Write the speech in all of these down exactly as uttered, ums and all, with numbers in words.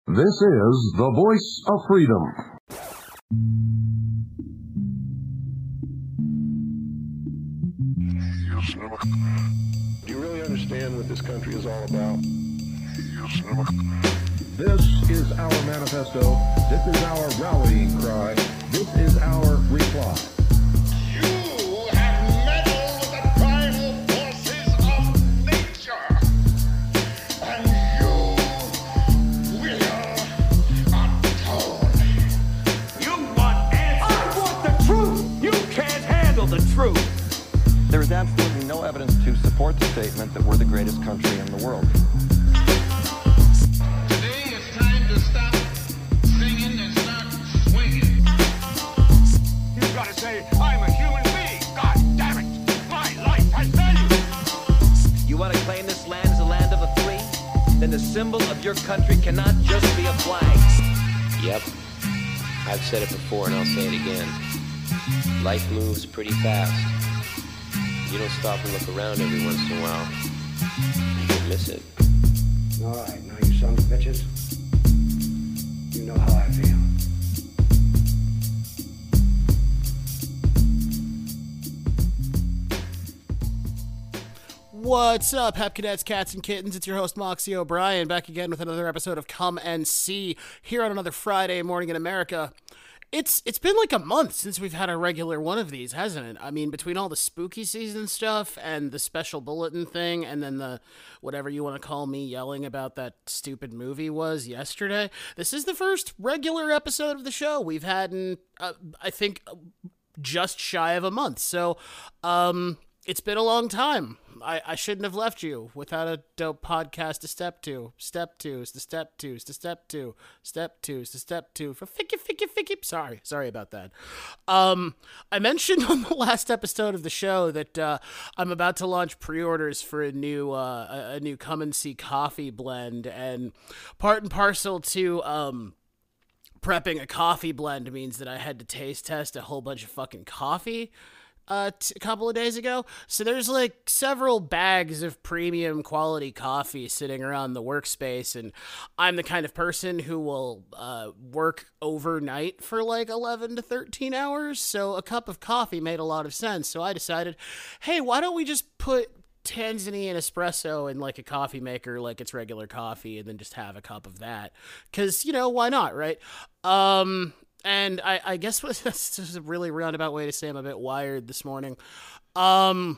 This is the voice of freedom. Do you really understand what this country is all about? This is our manifesto. This is our rallying cry. This is our reply. You have meddled with the primal forces of nature, and you will atone. You want answers? I want the truth! You can't handle the truth! There is absolutely no evidence to support the statement that we're the greatest country in the world. Today it's time to stop singing and start swinging. You've got to say, I'm a human being! God damn it! My life has value! You want to claim this land as a land of the free? Then the symbol of your country cannot just be a flag. Yep. I've said it before and I'll say it again. Life moves pretty fast. You don't stop and look around every once in a while, you can miss it. All right, now you sons of bitches, you know how I feel. What's up, Hep Cadets, Cats, and Kittens? It's your host, Moxie O'Brien, back again with another episode of Come and See, here on another Friday morning in America. It's It's been like a month since we've had a regular one of these, hasn't it? I mean, between all the spooky season stuff and the special bulletin thing and then the whatever you want to call me yelling about that stupid movie was yesterday, this is the first regular episode of the show we've had in, uh, I think, just shy of a month. So, um... it's been a long time. I, I shouldn't have left you without a dope podcast to step to. Step twos to step twos to step two. Step twos to step two. For ficky, ficky, ficky. Sorry. Sorry about that. Um, I mentioned on the last episode of the show that uh, I'm about to launch pre-orders for a new, uh, a, a new Come and See coffee blend. And part and parcel to... Um, prepping a coffee blend means that I had to taste test a whole bunch of fucking coffee Uh, t- a couple of days ago. So there's like several bags of premium quality coffee sitting around the workspace, and I'm the kind of person who will uh, work overnight for like eleven to thirteen hours, so a cup of coffee made a lot of sense. So I decided, hey, why don't we just put Tanzanian espresso in like a coffee maker like it's regular coffee and then just have a cup of that? Because, you know, why not, right? Um... And I, I guess that's just a really roundabout way to say I'm a bit wired this morning. Um,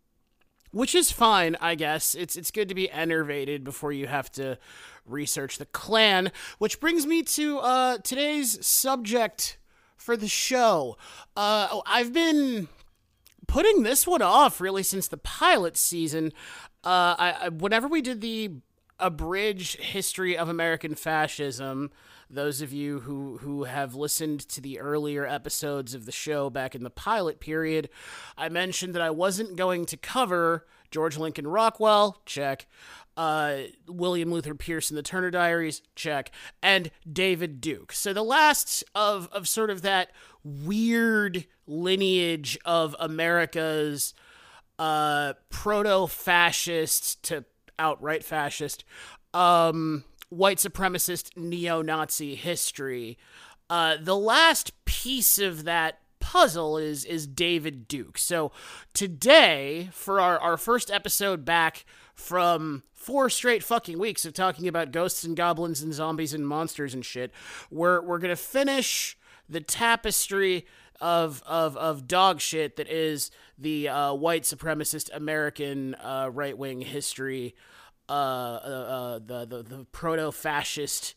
which is fine, I guess. It's it's good to be enervated before you have to research the Klan. Which brings me to uh, today's subject for the show. Uh, I've been putting this one off really since the pilot season. Uh, I, I whenever we did the abridged history of American fascism, those of you who, who have listened to the earlier episodes of the show back in the pilot period, I mentioned that I wasn't going to cover George Lincoln Rockwell, check, uh, William Luther Pierce and the Turner Diaries, check, and David Duke. So the last of, of sort of that weird lineage of America's uh, proto-fascist to outright fascist, um... white supremacist neo-Nazi history. Uh, the last piece of that puzzle is is David Duke. So today, for our, our first episode back from four straight fucking weeks of talking about ghosts and goblins and zombies and monsters and shit, we're we're gonna finish the tapestry of of of dog shit that is the uh, white supremacist American uh, right-wing history. Uh, uh, uh, the, the, the proto-fascist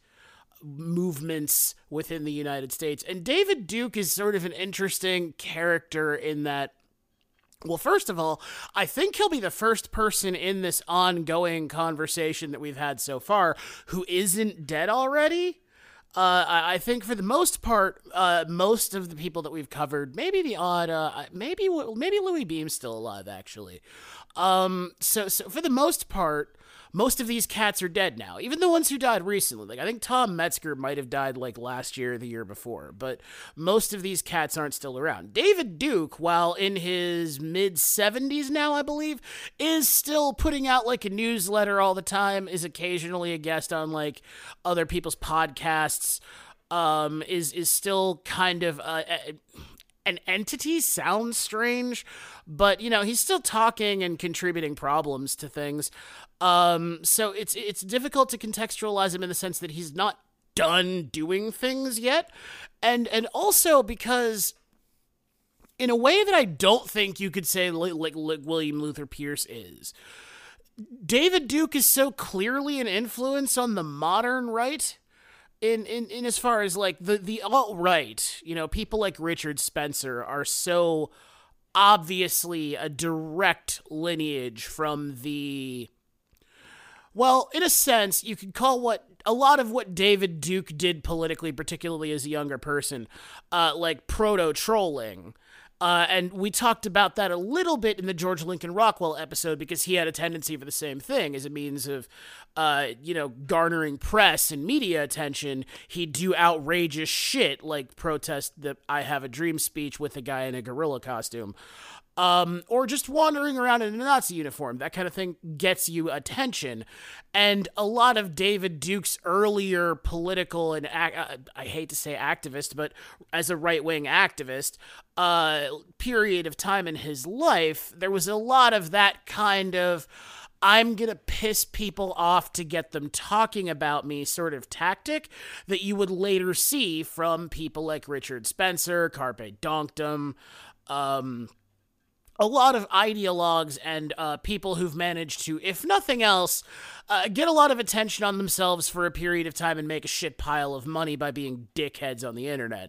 movements within the United States. And David Duke is sort of an interesting character in that, well, first of all, I think he'll be the first person in this ongoing conversation that we've had so far who isn't dead already. Uh, I, I think for the most part, uh, most of the people that we've covered, maybe the odd, uh, maybe, maybe Louis Beam's still alive, actually. Um, so, so for the most part, most of these cats are dead now. Even the ones who died recently. Like, I think Tom Metzger might have died, like, last year or the year before. But most of these cats aren't still around. David Duke, while in his mid-seventies now, I believe, is still putting out, like, a newsletter all the time, is occasionally a guest on, like, other people's podcasts, um, is, is still kind of... Uh, an entity. Sounds strange, but you know, he's still talking and contributing problems to things. Um, so it's it's difficult to contextualize him in the sense that he's not done doing things yet, and and also because in a way that I don't think you could say like, like, like William Luther Pierce is. David Duke is so clearly an influence on the modern right. In, in, in as far as, like, the, the alt-right, you know, people like Richard Spencer are so obviously a direct lineage from the, well, in a sense, you could call what, a lot of what David Duke did politically, particularly as a younger person, uh, like proto-trolling. Uh, and we talked about that a little bit in the George Lincoln Rockwell episode because he had a tendency for the same thing as a means of, uh, you know, garnering press and media attention. He'd do outrageous shit like protest the I Have a Dream speech with a guy in a gorilla costume. Um, or just wandering around in a Nazi uniform. That kind of thing gets you attention. And a lot of David Duke's earlier political and, uh, I hate to say activist, but as a right-wing activist, uh, period of time in his life, there was a lot of that kind of, I'm going to piss people off to get them talking about me sort of tactic that you would later see from people like Richard Spencer, Carpe Donktum, um... a lot of ideologues and uh, people who've managed to, if nothing else, uh, get a lot of attention on themselves for a period of time and make a shit pile of money by being dickheads on the internet.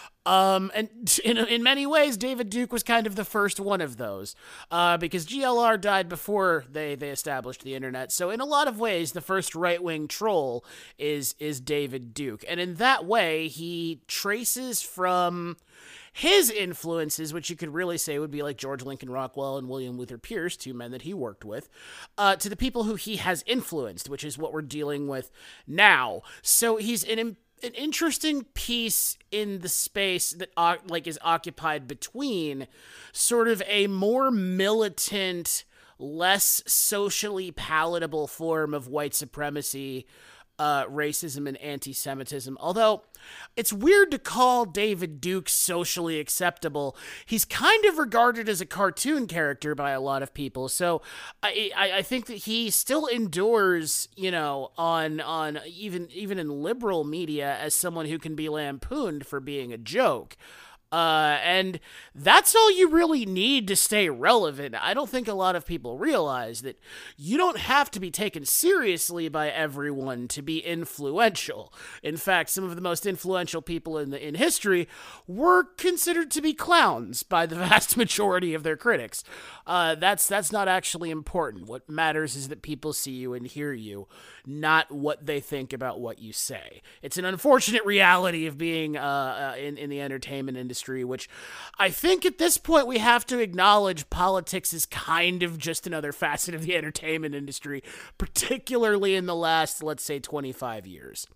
Um, and in, in many ways, David Duke was kind of the first one of those, uh, because G L R died before they, they established the internet. So in a lot of ways, the first right-wing troll is, is David Duke. And in that way, he traces from his influences, which you could really say would be like George Lincoln Rockwell and William Luther Pierce, two men that he worked with, uh, to the people who he has influenced, which is what we're dealing with now. So he's an an interesting piece in the space that uh, like is occupied between sort of a more militant, less socially palatable form of white supremacy, uh, racism, and anti-Semitism. Although it's weird to call David Duke socially acceptable. He's kind of regarded as a cartoon character by a lot of people. So I, I, I think that he still endures, you know, on, on even, even in liberal media as someone who can be lampooned for being a joke. Uh, and that's all you really need to stay relevant. I don't think a lot of people realize that you don't have to be taken seriously by everyone to be influential. In fact, some of the most influential people in the, in history were considered to be clowns by the vast majority of their critics. Uh, that's, that's not actually important. What matters is that people see you and hear you, not what they think about what you say. It's an unfortunate reality of being, uh, uh in, in the entertainment industry, which I think at this point we have to acknowledge politics is kind of just another facet of the entertainment industry, particularly in the last, let's say, twenty-five years.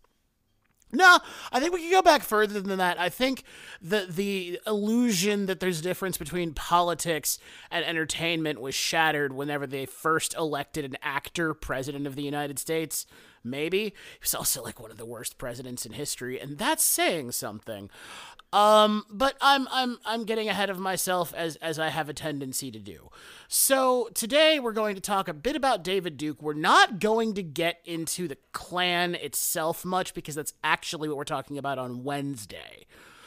No, I think we can go back further than that. I think the the illusion that there's a difference between politics and entertainment was shattered whenever they first elected an actor president of the United States. Maybe. He was also like one of the worst presidents in history, and that's saying something. Um, but I'm I'm I'm getting ahead of myself as as I have a tendency to do. So today we're going to talk a bit about David Duke. We're not going to get into the Klan itself much because that's actually what we're talking about on Wednesday.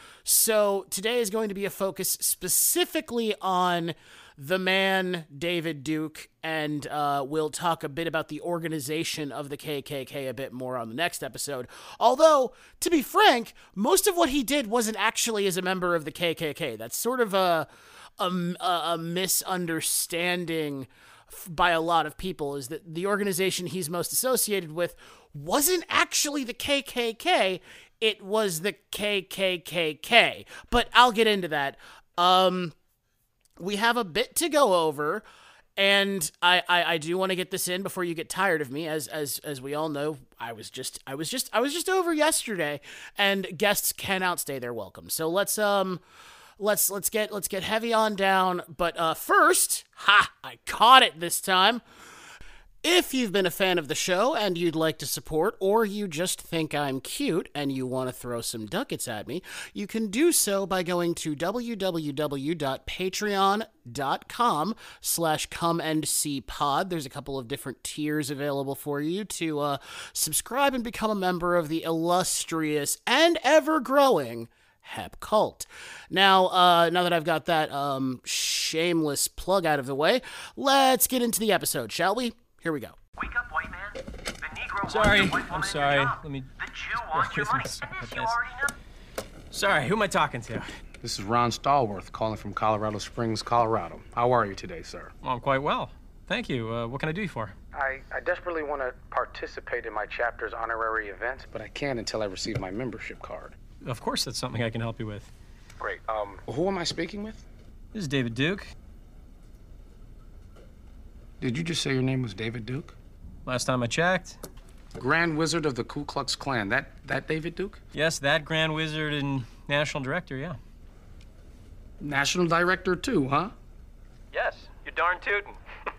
So today is going to be a focus specifically on the man, David Duke, and uh, we'll talk a bit about the organization of the K K K a bit more on the next episode. Although, to be frank, most of what he did wasn't actually as a member of the K K K. That's sort of a, a, a misunderstanding by a lot of people, is that the organization he's most associated with wasn't actually the K K K, it was the K K K K. But I'll get into that. Um... We have a bit to go over, And I, I, I do want to get this in before you get tired of me. As as as we all know, I was just I was just I was just over yesterday, and guests can outstay their welcome. So let's um let's let's get let's get heavy on down. But uh, first, ha! I caught it this time. If you've been a fan of the show and you'd like to support, or you just think I'm cute and you want to throw some ducats at me, you can do so by going to www.patreon.com slash come and see pod. There's a couple of different tiers available for you to uh, subscribe and become a member of the illustrious and ever-growing Hep Cult. Now, uh, now that I've got that um, shameless plug out of the way, let's get into the episode, shall we? Here we go. Wake up, white man. The Negro sorry, wants white I'm sorry. Let me. The Jew wants your money. And this you already know. Sorry, who am I talking to? This is Ron Stallworth calling from Colorado Springs, Colorado. How are you today, sir? Well, I'm quite well. Thank you. Uh, what can I do you for? I, I desperately want to participate in my chapter's honorary events, but I can't until I receive my membership card. Of course, that's something I can help you with. Great. Um, who am I speaking with? This is David Duke. Did you just say your name was David Duke? Last time I checked. Grand Wizard of the Ku Klux Klan. That that David Duke? Yes, that Grand Wizard and National Director, yeah. National Director too, huh? Yes, you're darn tootin'.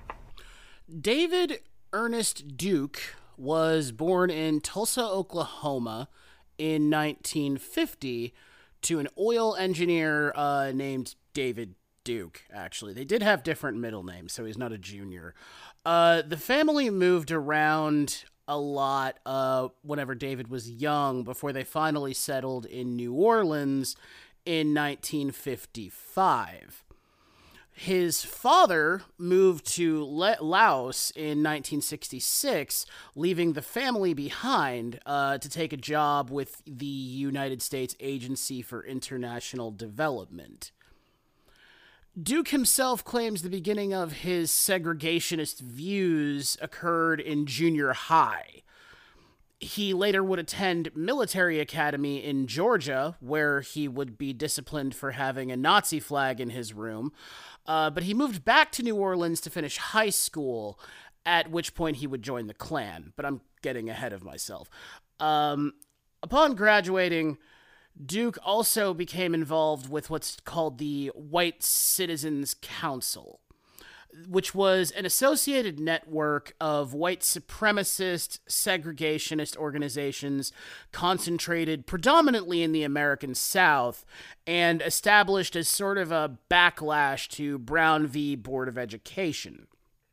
David Ernest Duke was born in Tulsa, Oklahoma in nineteen fifty to an oil engineer uh, named David Duke, actually. They did have different middle names, so he's not a junior. Uh, the family moved around a lot uh, whenever David was young, before they finally settled in New Orleans in nineteen fifty-five. His father moved to Le- Laos in nineteen sixty-six, leaving the family behind uh, to take a job with the United States Agency for International Development. Duke himself claims the beginning of his segregationist views occurred in junior high. He later would attend military academy in Georgia, where he would be disciplined for having a Nazi flag in his room. Uh, but he moved back to New Orleans to finish high school, at which point he would join the Klan. But I'm getting ahead of myself. Um, upon graduating, Duke also became involved with what's called the White Citizens Council, which was an associated network of white supremacist, segregationist organizations concentrated predominantly in the American South and established as sort of a backlash to Brown v. Board of Education.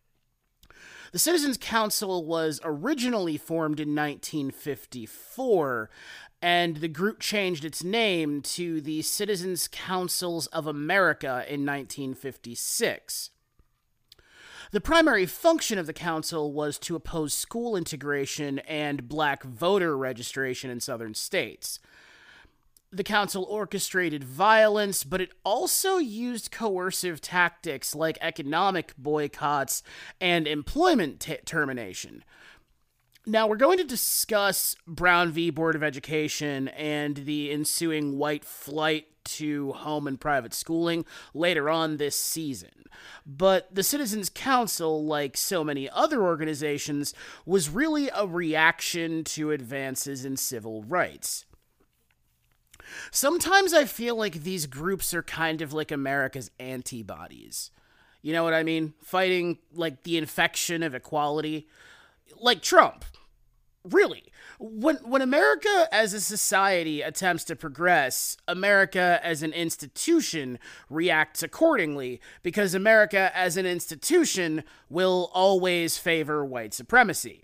The Citizens Council was originally formed in nineteen fifty-four, and the group changed its name to the Citizens Councils of America in nineteen fifty-six. The primary function of the council was to oppose school integration and black voter registration in southern states. The council orchestrated violence, but it also used coercive tactics like economic boycotts and employment t- termination. Now, we're going to discuss Brown v. Board of Education and the ensuing white flight to home and private schooling later on this season. But the Citizens Council, like so many other organizations, was really a reaction to advances in civil rights. Sometimes I feel like these groups are kind of like America's antibodies. You know what I mean? Fighting, like, the infection of equality. Like Trump. Really. When when America as a society attempts to progress, America as an institution reacts accordingly, because America as an institution will always favor white supremacy.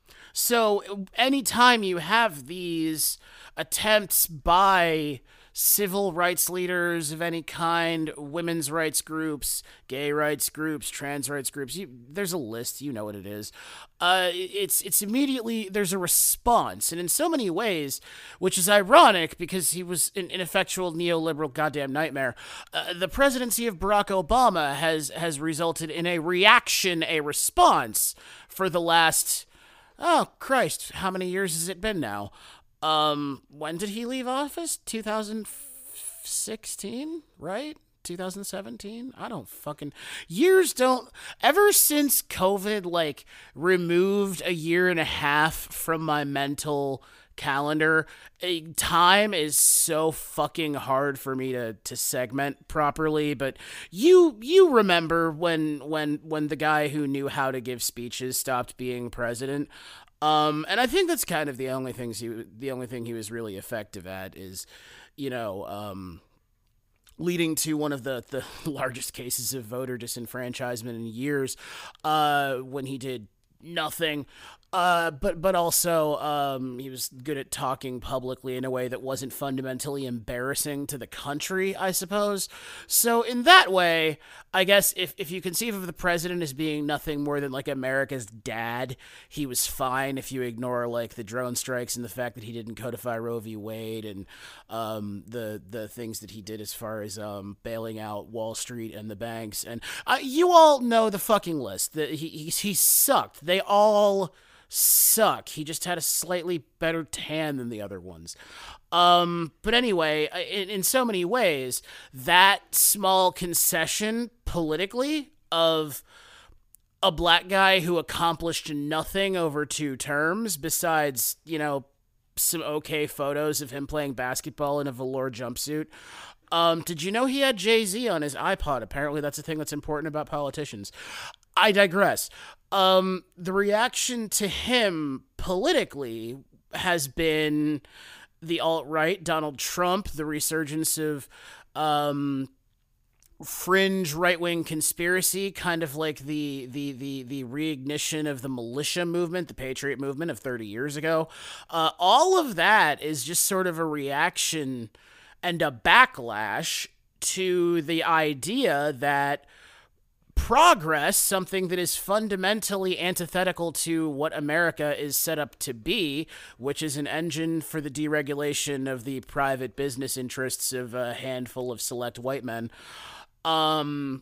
So anytime you have these attempts by civil rights leaders of any kind, women's rights groups, gay rights groups, trans rights groups, you, there's a list, you know what it is. Uh, it's it's immediately, there's a response. And in so many ways, which is ironic because he was an ineffectual neoliberal goddamn nightmare, uh, the presidency of Barack Obama has, has resulted in a reaction, a response for the last, oh Christ, how many years has it been now? Um, when did he leave office? two thousand sixteen, right? two thousand seventeen? I don't fucking... Years don't... Ever since COVID, like, removed a year and a half from my mental calendar, a, time is so fucking hard for me to, to segment properly. But you you remember when when when the guy who knew how to give speeches stopped being president? Um, and I think that's kind of the only things he the only thing he was really effective at is, you know, um, leading to one of the, the largest cases of voter disenfranchisement in years, uh, when he did nothing. Uh, but but also um, he was good at talking publicly in a way that wasn't fundamentally embarrassing to the country, I suppose. So in that way, I guess if, if you conceive of the president as being nothing more than like America's dad, he was fine if you ignore like the drone strikes and the fact that he didn't codify Roe v. Wade and um, the the things that he did as far as um, bailing out Wall Street and the banks. And uh, you all know the fucking list. That he, he he sucked. They all suck. He just had a slightly better tan than the other ones. Um, but anyway, in, in so many ways, that small concession politically of a black guy who accomplished nothing over two terms besides, you know, some okay photos of him playing basketball in a velour jumpsuit. Um, did you know he had Jay-Z on his iPod? Apparently that's a thing that's important about politicians. I digress. Um, the reaction to him politically has been the alt-right, Donald Trump, the resurgence of um, fringe right-wing conspiracy, kind of like the, the, the, the reignition of the militia movement, the Patriot movement of thirty years ago. Uh, all of that is just sort of a reaction and a backlash to the idea that progress, something that is fundamentally antithetical to what America is set up to be, which is an engine for the deregulation of the private business interests of a handful of select white men. Um,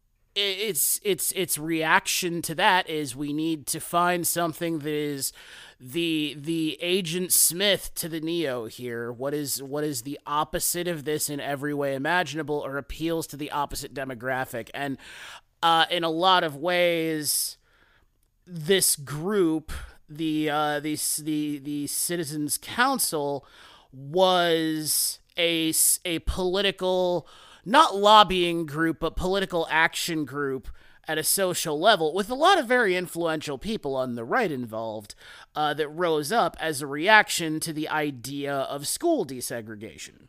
it's it's its reaction to that is we need to find something that is the the Agent Smith to the Neo here. What is what is the opposite of this in every way imaginable, or appeals to the opposite demographic? And Uh, in a lot of ways, this group, the uh, the the the Citizens Council, was a a political, not lobbying group, but political action group at a social level, with a lot of very influential people on the right involved, uh, that rose up as a reaction to the idea of school desegregation.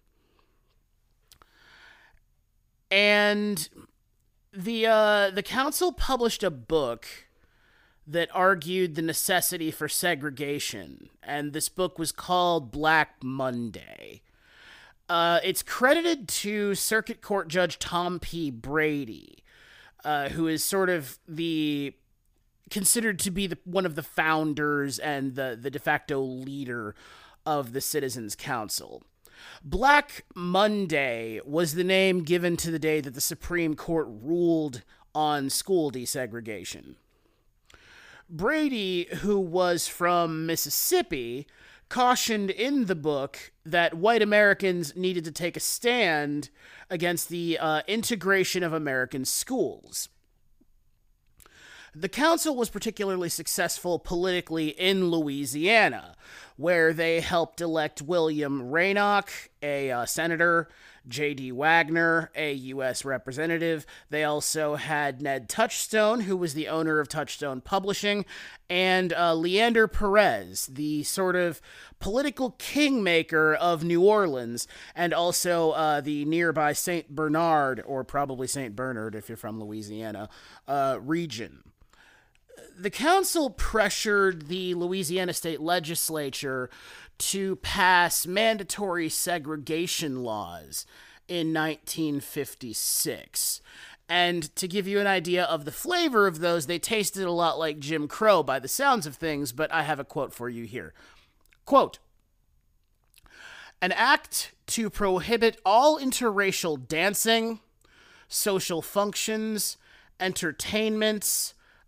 And The uh, the council published a book that argued the necessity for segregation, and this book was called Black Monday. Uh, it's credited to Circuit Court Judge Tom P. Brady, uh, who is sort of the considered to be the, one of the founders and the, the de facto leader of the Citizens Council. Black Monday was the name given to the day that the Supreme Court ruled on school desegregation. Brady, who was from Mississippi, cautioned in the book that white Americans needed to take a stand against the uh, integration of American schools. The council was particularly successful politically in Louisiana, where they helped elect William Raynoch, a uh, senator, J D Wagner, a U S representative. They also had Ned Touchstone, who was the owner of Touchstone Publishing, and uh, Leander Perez, the sort of political kingmaker of New Orleans, and also uh, the nearby Saint Bernard, or probably Saint Bernard if you're from Louisiana, uh, region. The council pressured the Louisiana state legislature to pass mandatory segregation laws in nineteen fifty-six. And to give you an idea of the flavor of those, they tasted a lot like Jim Crow by the sounds of things, but I have a quote for you here. Quote, "An act to prohibit all interracial dancing, social functions, entertainments,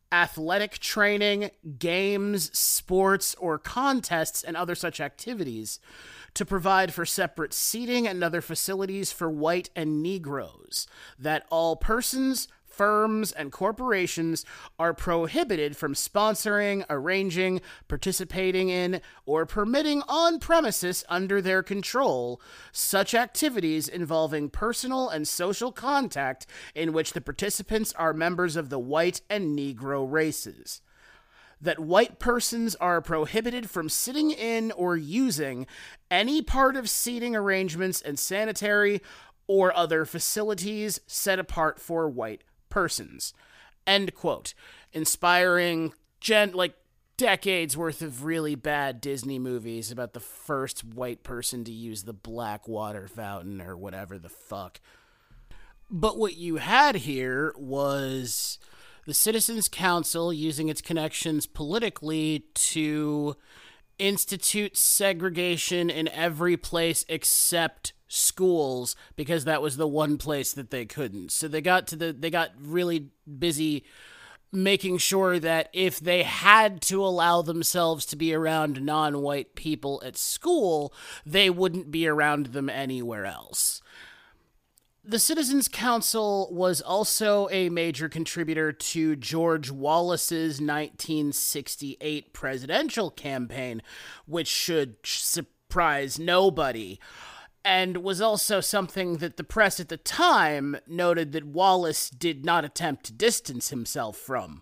athletic training, games, sports, or contests, and other such activities, to provide for separate seating and other facilities for white and Negroes, that all persons, firms, and corporations are prohibited from sponsoring, arranging, participating in, or permitting on premises under their control such activities involving personal and social contact in which the participants are members of the white and Negro races. That white persons are prohibited from sitting in or using any part of seating arrangements and sanitary or other facilities set apart for white persons. End quote. Inspiring gen like decades worth of really bad Disney movies about the first white person to use the black water fountain or whatever the fuck. But what you had here was the Citizens Council using its connections politically to institute segregation in every place except schools, because that was the one place that they couldn't. So they got to the they got really busy making sure that if they had to allow themselves to be around non-white people at school, they wouldn't be around them anywhere else. The Citizens Council was also a major contributor to George Wallace's nineteen sixty-eight presidential campaign, which should surprise nobody, and was also something that the press at the time noted that Wallace did not attempt to distance himself from.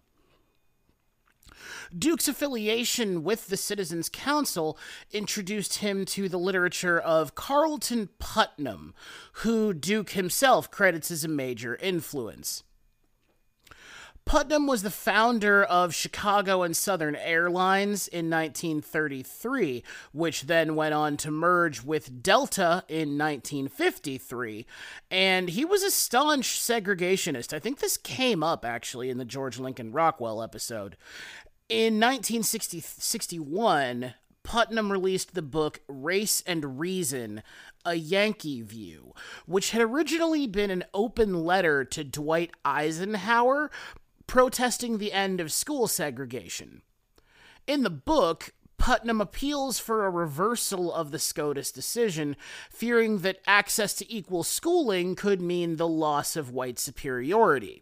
Duke's affiliation with the Citizens Council introduced him to the literature of Carlton Putnam, who Duke himself credits as a major influence. Putnam was the founder of Chicago and Southern Airlines in nineteen thirty-three, which then went on to merge with Delta in nineteen fifty-three, and he was a staunch segregationist. I think this came up, actually, in the George Lincoln Rockwell episode. In nineteen sixty-one, Putnam released the book Race and Reason, A Yankee View, which had originally been an open letter to Dwight Eisenhower protesting the end of school segregation. In the book, Putnam appeals for a reversal of the SCOTUS decision, fearing that access to equal schooling could mean the loss of white superiority.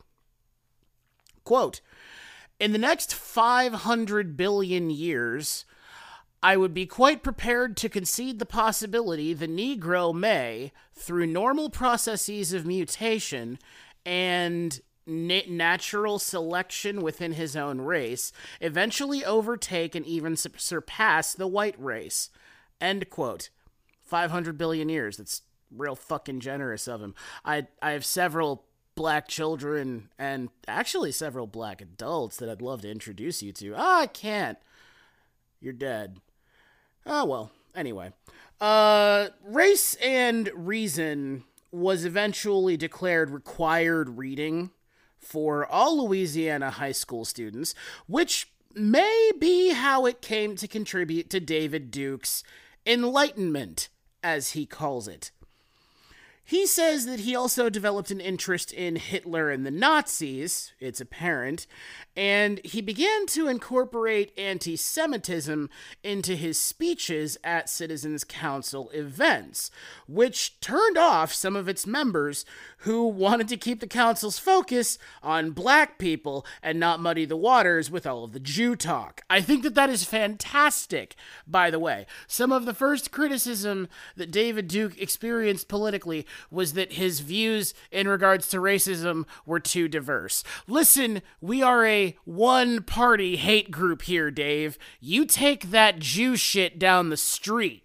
Quote, "In the next five hundred billion years, I would be quite prepared to concede the possibility the Negro may, through normal processes of mutation and na- natural selection within his own race, eventually overtake and even su- surpass the white race." End quote. five hundred billion years. That's real fucking generous of him. I I have several black children and actually several black adults that I'd love to introduce you to. Oh, I can't. You're dead. Oh, well, anyway. Uh, Race and Reason was eventually declared required reading for all Louisiana high school students, which may be how it came to contribute to David Duke's enlightenment, as he calls it. He says that he also developed an interest in Hitler and the Nazis, it's apparent, and he began to incorporate anti-Semitism into his speeches at Citizens Council events, which turned off some of its members who wanted to keep the council's focus on black people and not muddy the waters with all of the Jew talk. I think that that is fantastic, by the way. Some of the first criticism that David Duke experienced politically was that his views in regards to racism were too diverse. Listen, we are a one-party hate group here, Dave. You take that Jew shit down the street.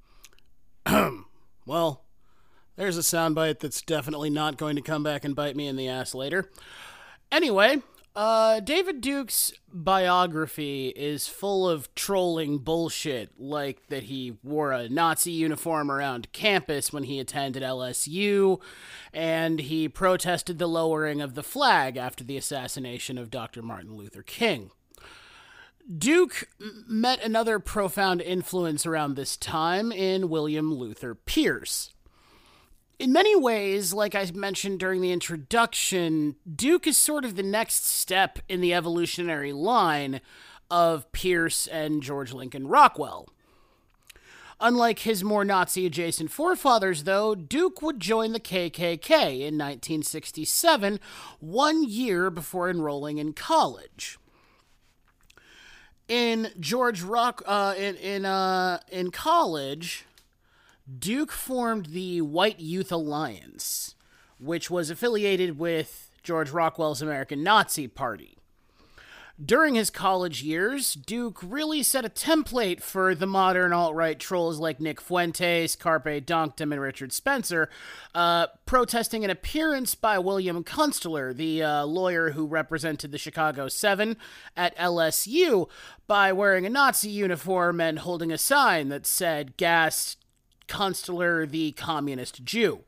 Well, there's a soundbite that's definitely not going to come back and bite me in the ass later. Anyway, uh, David Duke's biography is full of trolling bullshit, like that he wore a Nazi uniform around campus when he attended L S U, and he protested the lowering of the flag after the assassination of Doctor Martin Luther King. Duke met another profound influence around this time in William Luther Pierce. In many ways, like I mentioned during the introduction, Duke is sort of the next step in the evolutionary line of Pierce and George Lincoln Rockwell. Unlike his more Nazi-adjacent forefathers, though, Duke would join the K K K in nineteen sixty-seven, one year before enrolling in college. In George Rock, uh, in in uh, in college, Duke formed the White Youth Alliance, which was affiliated with George Rockwell's American Nazi Party. During his college years, Duke really set a template for the modern alt-right trolls like Nick Fuentes, Carpe Donktum, and Richard Spencer, uh, protesting an appearance by William Kunstler, the uh, lawyer who represented the Chicago Seven at L S U, by wearing a Nazi uniform and holding a sign that said, "Gas Kunstler, the Communist Jew."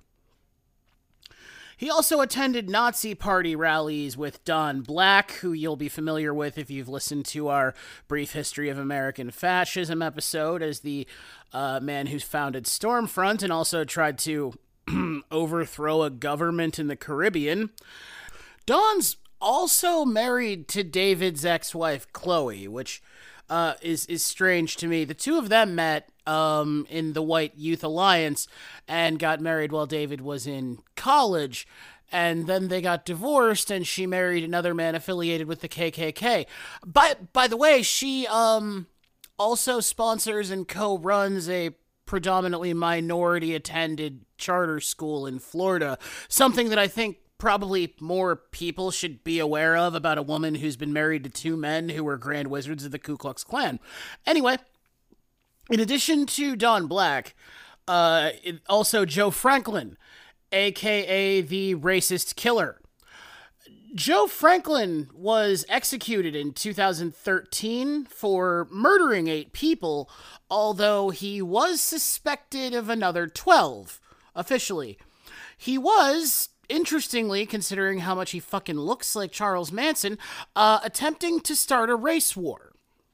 He also attended Nazi Party rallies with Don Black, who you'll be familiar with if you've listened to our Brief History of American Fascism episode, as the uh, man who founded Stormfront and also tried to overthrow a government in the Caribbean. Don's also married to David's ex-wife, Chloe, which uh, is, is strange to me. The two of them met um, in the White Youth Alliance and got married while David was in college. And then they got divorced, and she married another man affiliated with the K K K. By, by the way, she um, also sponsors and co-runs a predominantly minority-attended charter school in Florida, something that I think probably more people should be aware of about a woman who's been married to two men who were Grand Wizards of the Ku Klux Klan. Anyway, in addition to Don Black, uh, it, also Joe Franklin, a k a the racist killer. Joe Franklin was executed in two thousand thirteen for murdering eight people, although he was suspected of another twelve, officially. He was, interestingly, considering how much he fucking looks like Charles Manson, uh, attempting to start a race war.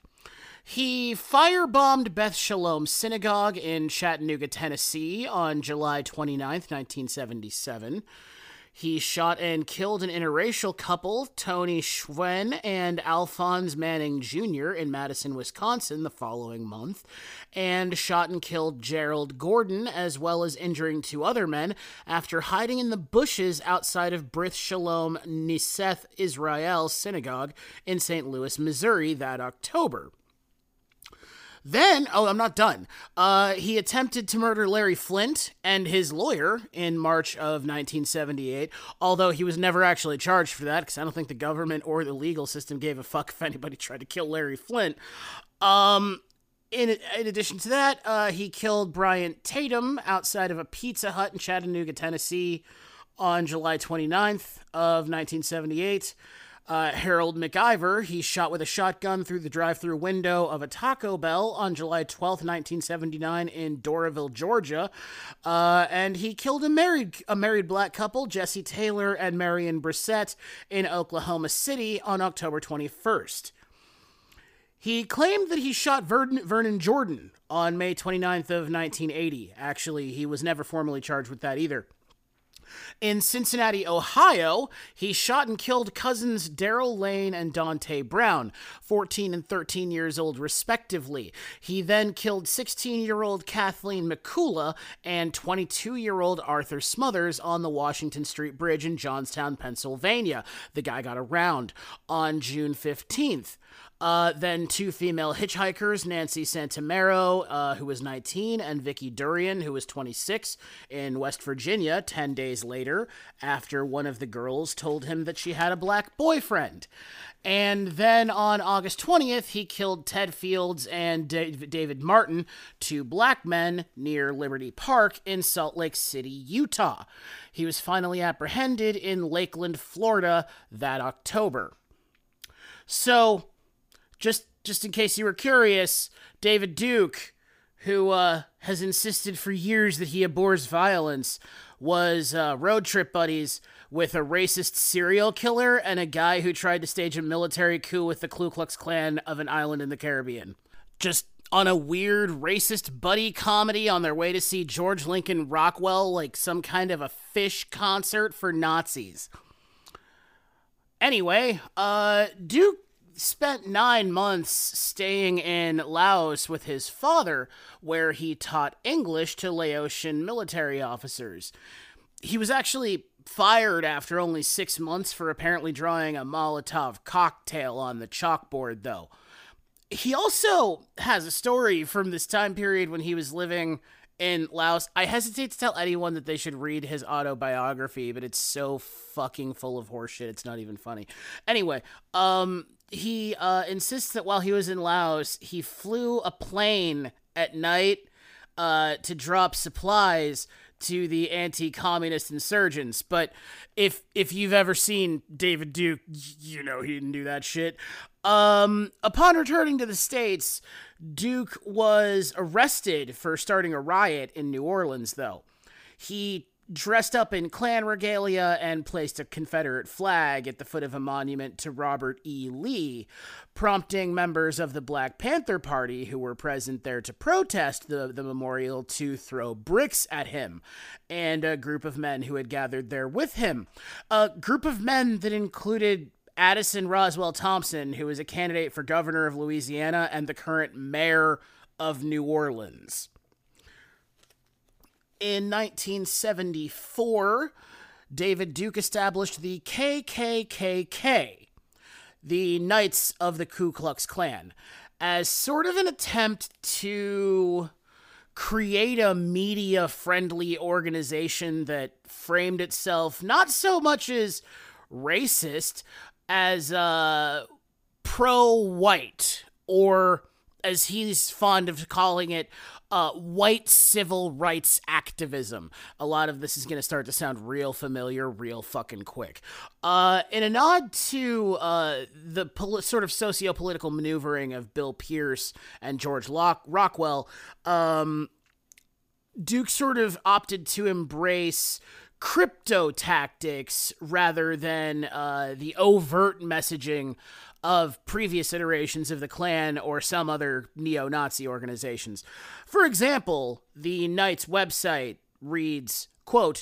He firebombed Beth Shalom Synagogue in Chattanooga, Tennessee on July twenty-ninth, nineteen seventy-seven. He shot and killed an interracial couple, Tony Schwen and Alphonse Manning Junior in Madison, Wisconsin the following month, and shot and killed Gerald Gordon, as well as injuring two other men after hiding in the bushes outside of Brith Shalom Niseth Israel Synagogue in Saint Louis, Missouri that October. Then, oh, I'm not done. Uh, he attempted to murder Larry Flynt and his lawyer in March of nineteen seventy-eight, although he was never actually charged for that, because I don't think the government or the legal system gave a fuck if anybody tried to kill Larry Flynt. Um, in, in addition to that, uh, he killed Bryant Tatum outside of a Pizza Hut in Chattanooga, Tennessee on July twenty-ninth of nineteen seventy-eight. Uh, Harold McIver, he shot with a shotgun through the drive-thru window of a Taco Bell on July twelfth, nineteen seventy-nine in Doraville, Georgia. Uh, and he killed a married a married black couple, Jesse Taylor and Marion Brissett, in Oklahoma City on October twenty-first. He claimed that he shot Vernon, Vernon Jordan on May twenty-ninth of nineteen eighty. Actually, he was never formally charged with that either. In Cincinnati, Ohio, he shot and killed cousins Daryl Lane and Dante Brown, fourteen and thirteen years old respectively. He then killed sixteen-year-old Kathleen McCula and twenty-two-year-old Arthur Smothers on the Washington Street Bridge in Johnstown, Pennsylvania. The guy got around on June fifteenth. Uh, then two female hitchhikers, Nancy Santamero, uh, who was nineteen, and Vicky Durian, who was twenty-six, in West Virginia ten days later, after one of the girls told him that she had a black boyfriend. And then on August twentieth, he killed Ted Fields and David Martin, two black men, near Liberty Park in Salt Lake City, Utah. He was finally apprehended in Lakeland, Florida that October. So, Just just in case you were curious, David Duke, who uh, has insisted for years that he abhors violence, was uh, road trip buddies with a racist serial killer and a guy who tried to stage a military coup with the Ku Klux Klan of an island in the Caribbean. Just on a weird racist buddy comedy on their way to see George Lincoln Rockwell, like some kind of a fish concert for Nazis. Anyway, uh, Duke spent nine months staying in Laos with his father, where he taught English to Laotian military officers. He was actually fired after only six months for apparently drawing a Molotov cocktail on the chalkboard, though. He also has a story from this time period when he was living in Laos. I hesitate to tell anyone that they should read his autobiography, but it's so fucking full of horseshit, it's not even funny. Anyway, um... he uh, insists that while he was in Laos, he flew a plane at night uh, to drop supplies to the anti-communist insurgents. But if if you've ever seen David Duke, you know he didn't do that shit. Um, upon returning to the States, Duke was arrested for starting a riot in New Orleans, though. He dressed up in Klan regalia and placed a Confederate flag at the foot of a monument to Robert E. Lee, prompting members of the Black Panther Party who were present there to protest the, the memorial to throw bricks at him and a group of men who had gathered there with him. A group of men that included Addison Roswell Thompson, who is a candidate for governor of Louisiana and the current mayor of New Orleans. In nineteen seventy-four, David Duke established the K K K K, the Knights of the Ku Klux Klan, as sort of an attempt to create a media-friendly organization that framed itself not so much as racist as uh, pro-white, or as he's fond of calling it, Uh, white civil rights activism. A lot of this is going to start to sound real familiar real fucking quick. Uh, in a nod to uh, the pol- sort of socio-political maneuvering of Bill Pierce and George Lock- Rockwell, um, Duke sort of opted to embrace crypto tactics rather than uh, the overt messaging of previous iterations of the Klan or some other neo-Nazi organizations. For example, the Knights website reads, quote,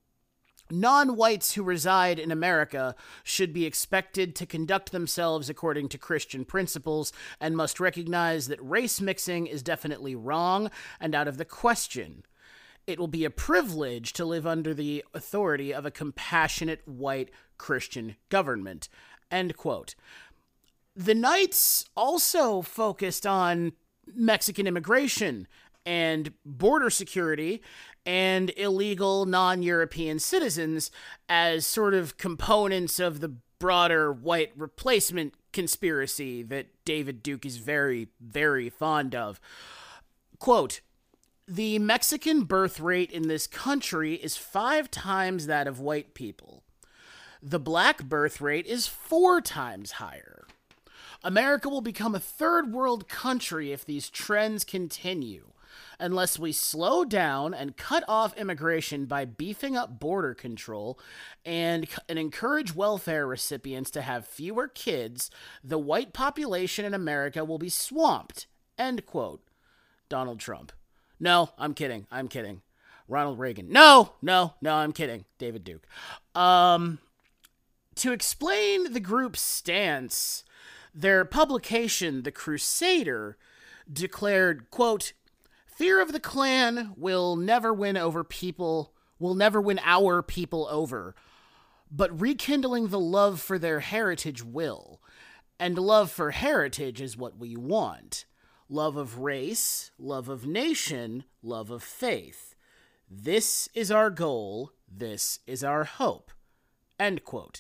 "Non-whites who reside in America should be expected to conduct themselves according to Christian principles and must recognize that race mixing is definitely wrong and out of the question. It will be a privilege to live under the authority of a compassionate white Christian government." End quote. The Knights also focused on Mexican immigration and border security and illegal non-European citizens as sort of components of the broader white replacement conspiracy that David Duke is very, very fond of. Quote, "The Mexican birth rate in this country is five times that of white people. The black birth rate is four times higher. America will become a third world country if these trends continue, unless we slow down and cut off immigration by beefing up border control and, and encourage welfare recipients to have fewer kids. The white population in America will be swamped." End quote. Donald Trump. No, I'm kidding. I'm kidding. Ronald Reagan. No, no, no, I'm kidding. David Duke. Um, to explain the group's stance, their publication, The Crusader, declared, quote, "Fear of the Klan will never win over people, will never win our people over, but rekindling the love for their heritage will. And love for heritage is what we want. Love of race, love of nation, love of faith. This is our goal. This is our hope." End quote.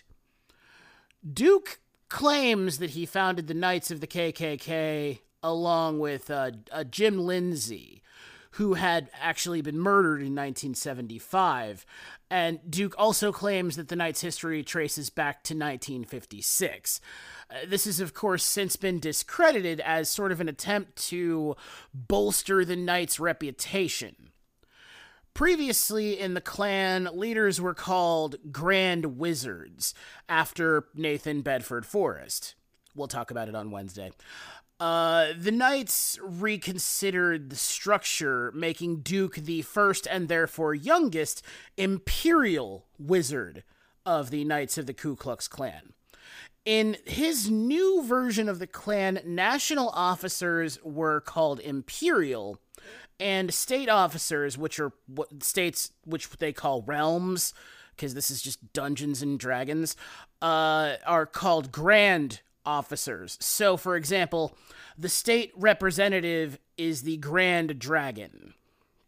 Duke claims that he founded the Knights of the K K K along with uh, uh, Jim Lindsay, who had actually been murdered in nineteen seventy-five. And Duke also claims that the Knights' history traces back to nineteen fifty-six. Uh, this has, of course, since been discredited as sort of an attempt to bolster the Knights' reputation. Previously in the Klan, leaders were called Grand Wizards, after Nathan Bedford Forrest. We'll talk about it on Wednesday. Uh, the Knights reconsidered the structure, making Duke the first and therefore youngest Imperial Wizard of the Knights of the Ku Klux Klan. In his new version of the Klan, national officers were called Imperial, and state officers, which are what states which they call realms, because this is just Dungeons and Dragons, uh, are called Grand Officers. So, for example, the state representative is the Grand Dragon.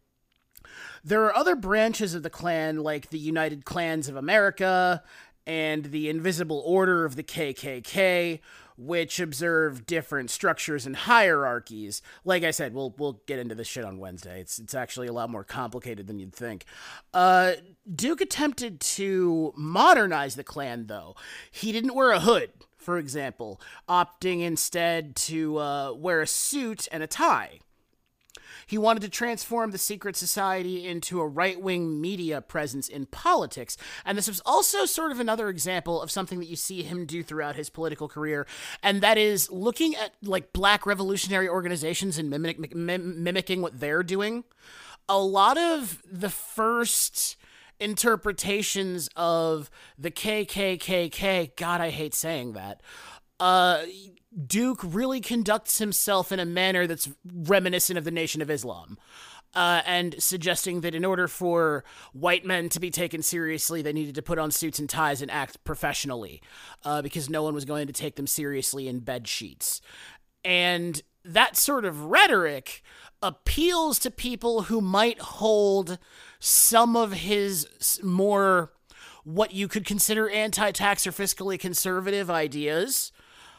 There are other branches of the Klan, like the United Klans of America and the Invisible Order of the K K K, which observe different structures and hierarchies. Like I said, we'll we'll get into this shit on Wednesday. It's it's actually a lot more complicated than you'd think. Uh, Duke attempted to modernize the Klan, though. He didn't wear a hood, for example, opting instead to uh, wear a suit and a tie. He wanted to transform the secret society into a right-wing media presence in politics, and this was also sort of another example of something that you see him do throughout his political career, and that is looking at, like, black revolutionary organizations and mimic, mim- mimicking what they're doing. A lot of the first interpretations of the K K K, God, I hate saying that, uh... Duke really conducts himself in a manner that's reminiscent of the Nation of Islam, uh, and suggesting that in order for white men to be taken seriously, they needed to put on suits and ties and act professionally, uh, because no one was going to take them seriously in bed sheets. And that sort of rhetoric appeals to people who might hold some of his more, what you could consider anti-tax or fiscally conservative ideas,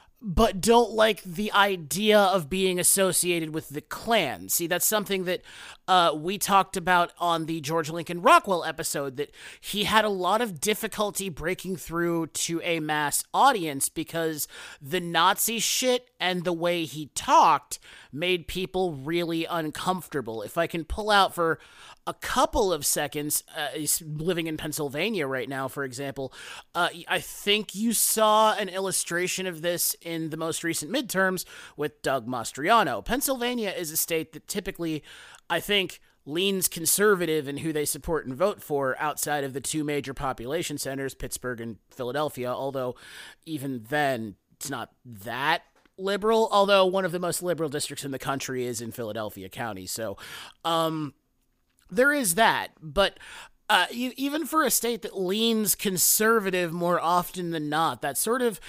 but don't like the idea of being associated with the Klan. See, that's something that uh, we talked about on the George Lincoln Rockwell episode, that he had a lot of difficulty breaking through to a mass audience because the Nazi shit and the way he talked made people really uncomfortable. If I can pull out for a couple of seconds, uh, he's living in Pennsylvania right now, for example, uh, I think you saw an illustration of this in the most recent midterms with Doug Mastriano. Pennsylvania is a state that typically, I think, leans conservative in who they support and vote for outside of the two major population centers, Pittsburgh and Philadelphia, although even then, it's not that liberal, although one of the most liberal districts in the country is in Philadelphia County, so, um... there is that, but uh, even for a state that leans conservative more often than not, that sort of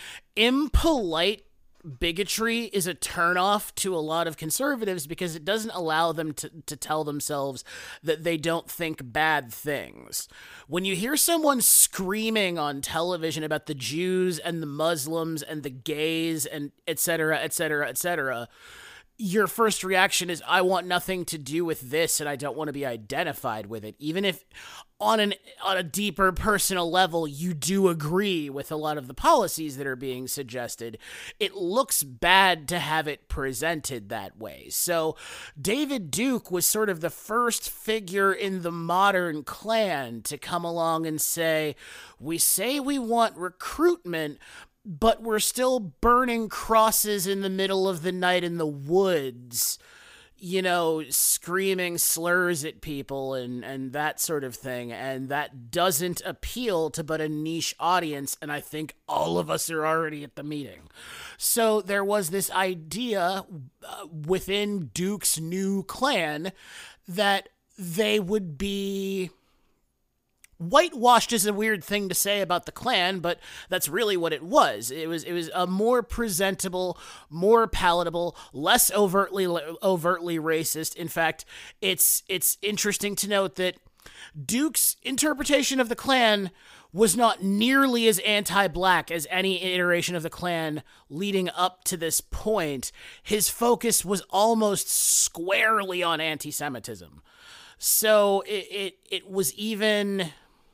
impolite bigotry is a turnoff to a lot of conservatives because it doesn't allow them to, to tell themselves that they don't think bad things. When you hear someone screaming on television about the Jews and the Muslims and the gays and et cetera, et cetera, et cetera, your first reaction is, I want nothing to do with this and I don't want to be identified with it. Even if on an on a deeper personal level you do agree with a lot of the policies that are being suggested, it looks bad to have it presented that way. So David Duke was sort of the first figure in the modern Klan to come along and say, we say we want recruitment, but we're still burning crosses in the middle of the night in the woods, you know, screaming slurs at people and, and that sort of thing. And that doesn't appeal to but a niche audience. And I think all of us are already at the meeting. So there was this idea uh, within Duke's new Klan that they would be... whitewashed is a weird thing to say about the Klan, but that's really what it was. It was it was a more presentable, more palatable, less overtly overtly racist. In fact, it's it's interesting to note that Duke's interpretation of the Klan was not nearly as anti-black as any iteration of the Klan leading up to this point. His focus was almost squarely on anti-Semitism. So it it, it was even...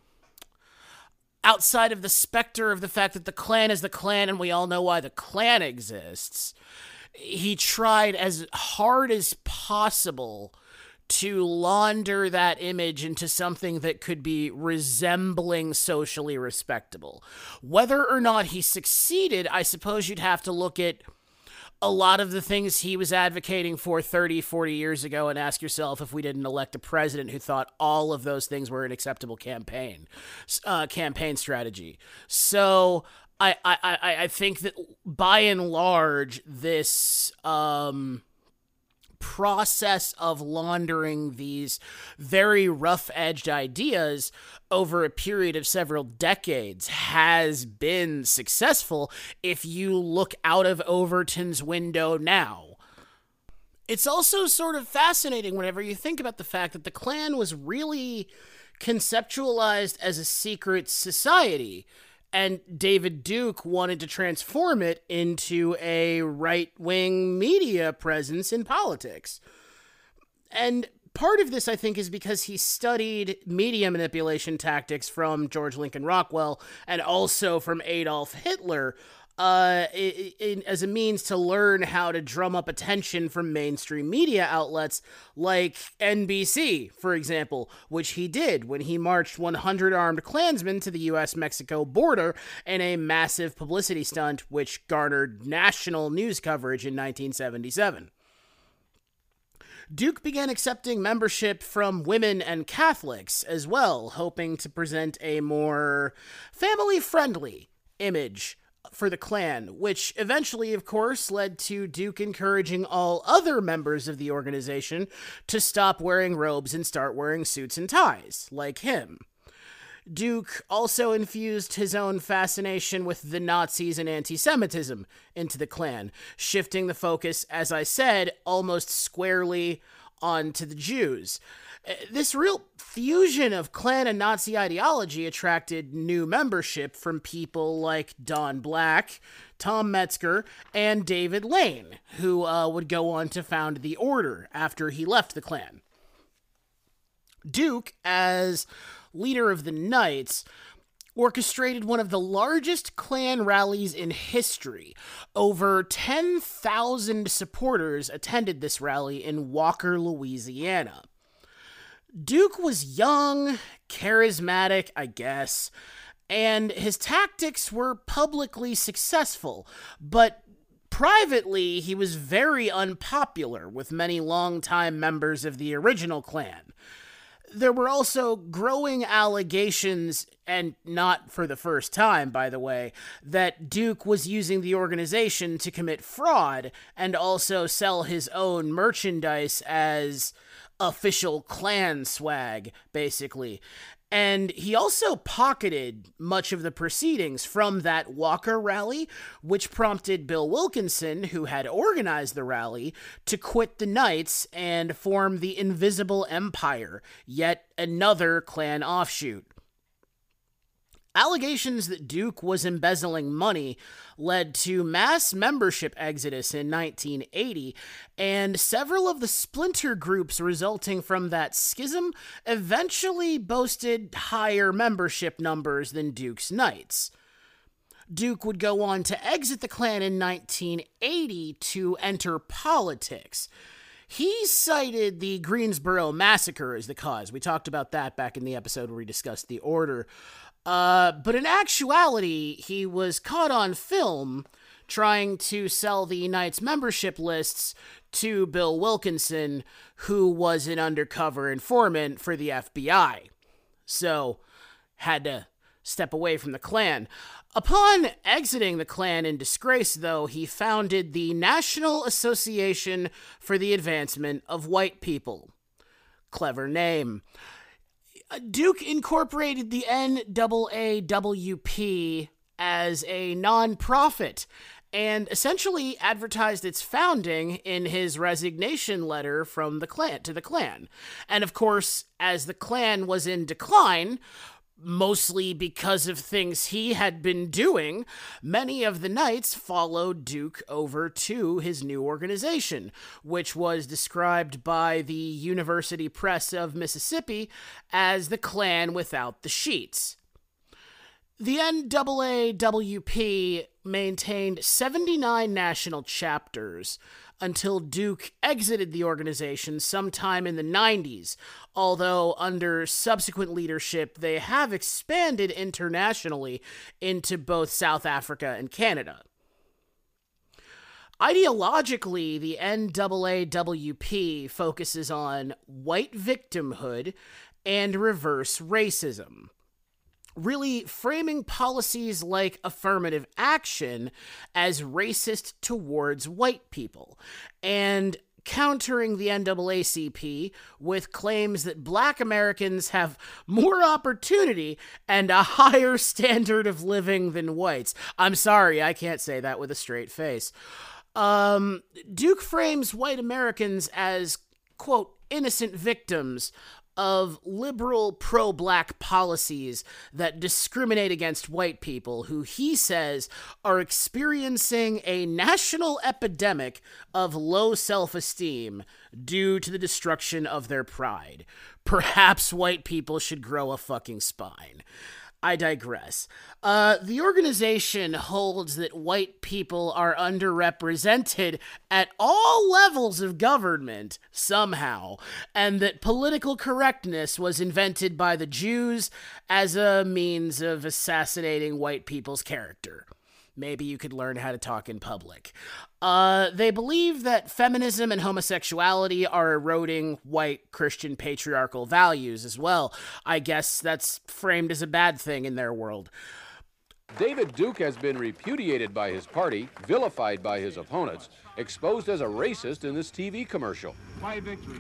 outside of the specter of the fact that the Klan is the Klan and we all know why the Klan exists, he tried as hard as possible to launder that image into something that could be resembling socially respectable. Whether or not he succeeded, I suppose you'd have to look at a lot of the things he was advocating for thirty, forty years ago, and ask yourself if we didn't elect a president who thought all of those things were an acceptable campaign, uh, campaign strategy. So I, I, I, I think that by and large, this, um, process of laundering these very rough-edged ideas over a period of several decades has been successful if you look out of Overton's window now. It's also sort of fascinating whenever you think about the fact that the Klan was really conceptualized as a secret society, and David Duke wanted to transform it into a right-wing media presence in politics. And part of this, I think, is because he studied media manipulation tactics from George Lincoln Rockwell and also from Adolf Hitler uh, in, in, as a means to learn how to drum up attention from mainstream media outlets like N B C, for example, which he did when he marched one hundred armed Klansmen to the U S Mexico border in a massive publicity stunt which garnered national news coverage in nineteen seventy-seven. Duke began accepting membership from women and Catholics as well, hoping to present a more family-friendly image for the Klan, which eventually, of course, led to Duke encouraging all other members of the organization to stop wearing robes and start wearing suits and ties, like him. Duke also infused his own fascination with the Nazis and anti-Semitism into the Klan, shifting the focus, as I said, almost squarely onto the Jews. This real fusion of Klan and Nazi ideology attracted new membership from people like Don Black, Tom Metzger, and David Lane, who uh, would go on to found the Order after he left the Klan. Duke, as leader of the Knights, orchestrated one of the largest Klan rallies in history. Over ten thousand supporters attended this rally in Walker, Louisiana. Duke was young, charismatic, I guess, and his tactics were publicly successful, but privately he was very unpopular with many longtime members of the original Klan. There were also growing allegations, and not for the first time, by the way, that Duke was using the organization to commit fraud and also sell his own merchandise as official Klan swag, basically. And he also pocketed much of the proceedings from that Walker rally, which prompted Bill Wilkinson, who had organized the rally, to quit the Knights and form the Invisible Empire, yet another Klan offshoot. Allegations that Duke was embezzling money led to mass membership exodus in nineteen eighty, and several of the splinter groups resulting from that schism eventually boasted higher membership numbers than Duke's Knights. Duke would go on to exit the Klan in nineteen eighty to enter politics. He cited the Greensboro Massacre as the cause. We talked about that back in the episode where we discussed the Order. Uh, but in actuality, he was caught on film trying to sell the Knights membership lists to Bill Wilkinson, who was an undercover informant for the F B I. So, had to step away from the Klan. Upon exiting the Klan in disgrace, though, he founded the National Association for the Advancement of White People. Clever name. Duke incorporated the N double A W P as a non-profit and essentially advertised its founding in his resignation letter from the Klan to the Klan. And of course, as the Klan was in decline, mostly because of things he had been doing, many of the Knights followed Duke over to his new organization, which was described by the University Press of Mississippi as the Klan without the sheets. The N double A W P maintained seventy-nine national chapters until Duke exited the organization sometime in the nineties, although under subsequent leadership they have expanded internationally into both South Africa and Canada. Ideologically, the N double A W P focuses on white victimhood and reverse racism, really framing policies like affirmative action as racist towards white people, and countering the N double A C P with claims that black Americans have more opportunity and a higher standard of living than whites. I'm sorry, I can't say that with a straight face. Um, Duke frames white Americans as, quote, innocent victims of liberal pro-black policies that discriminate against white people who he says are experiencing a national epidemic of low self-esteem due to the destruction of their pride. Perhaps white people should grow a fucking spine. I digress. Uh, the organization holds that white people are underrepresented at all levels of government, somehow, and that political correctness was invented by the Jews as a means of assassinating white people's character. Maybe you could learn how to talk in public. Uh, they believe that feminism and homosexuality are eroding white Christian patriarchal values as well. I guess that's framed as a bad thing in their world. David Duke has been repudiated by his party, vilified by his opponents, exposed as a racist in this T V commercial. My victory.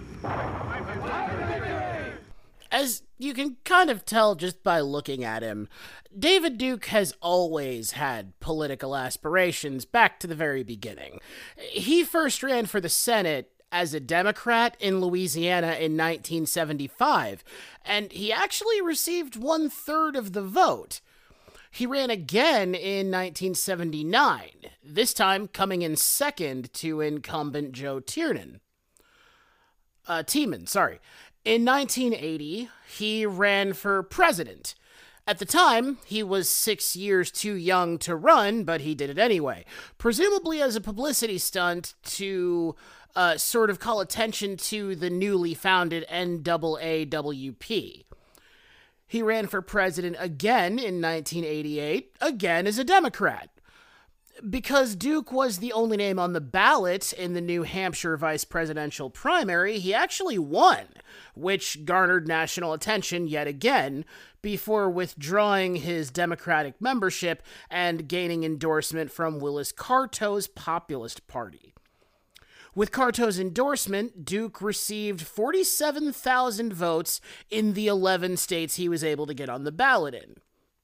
As you can kind of tell just by looking at him, David Duke has always had political aspirations back to the very beginning. He first ran for the Senate as a Democrat in Louisiana in nineteen seventy-five, and he actually received one-third of the vote. He ran again in nineteen seventy-nine, this time coming in second to incumbent Joe Tiernan. Uh, Tiemann, sorry. In nineteen eighty, he ran for president. At the time, he was six years too young to run, but he did it anyway, presumably as a publicity stunt to uh, sort of call attention to the newly founded N double A W P. He ran for president again in nineteen eighty-eight, again as a Democrat. Because Duke was the only name on the ballot in the New Hampshire vice presidential primary, he actually won, which garnered national attention yet again, before withdrawing his Democratic membership and gaining endorsement from Willis Carto's Populist Party. With Carto's endorsement, Duke received forty-seven thousand votes in the eleven states he was able to get on the ballot in.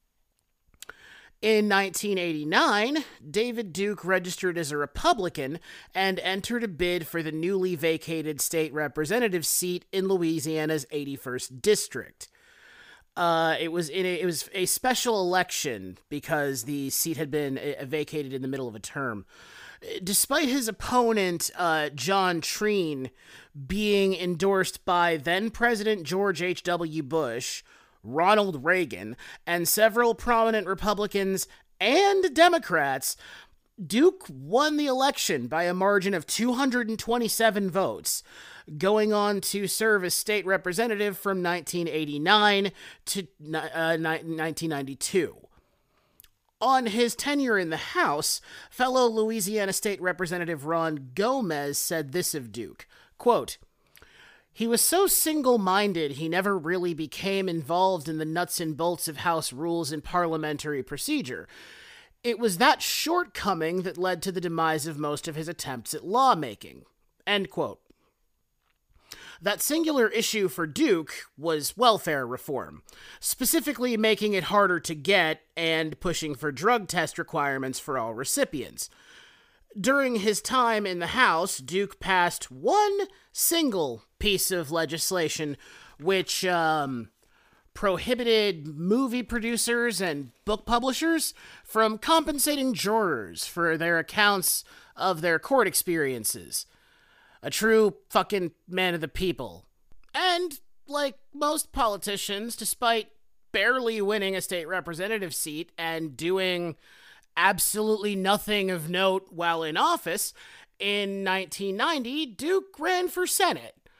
In nineteen eighty-nine, David Duke registered as a Republican and entered a bid for the newly vacated state representative seat in Louisiana's eighty-first district. Uh, it was in a, it was a special election because the seat had been uh, vacated in the middle of a term. Despite his opponent, uh, John Treen, being endorsed by then-President George H W Bush, Ronald Reagan, and several prominent Republicans and Democrats, Duke won the election by a margin of two hundred twenty-seven votes, going on to serve as state representative from nineteen eighty-nine to uh, nineteen ninety-two. On his tenure in the House, fellow Louisiana State Representative Ron Gomez said this of Duke, quote, "He was so single-minded he never really became involved in the nuts and bolts of House rules and parliamentary procedure. It was that shortcoming that led to the demise of most of his attempts at lawmaking." End quote. That singular issue for Duke was welfare reform, specifically making it harder to get and pushing for drug test requirements for all recipients. During his time in the House, Duke passed one single piece of legislation which um, prohibited movie producers and book publishers from compensating jurors for their accounts of their court experiences. A true fucking man of the people. And, like most politicians, despite barely winning a state representative seat and doing absolutely nothing of note while in office, in nineteen ninety, Duke ran for Senate.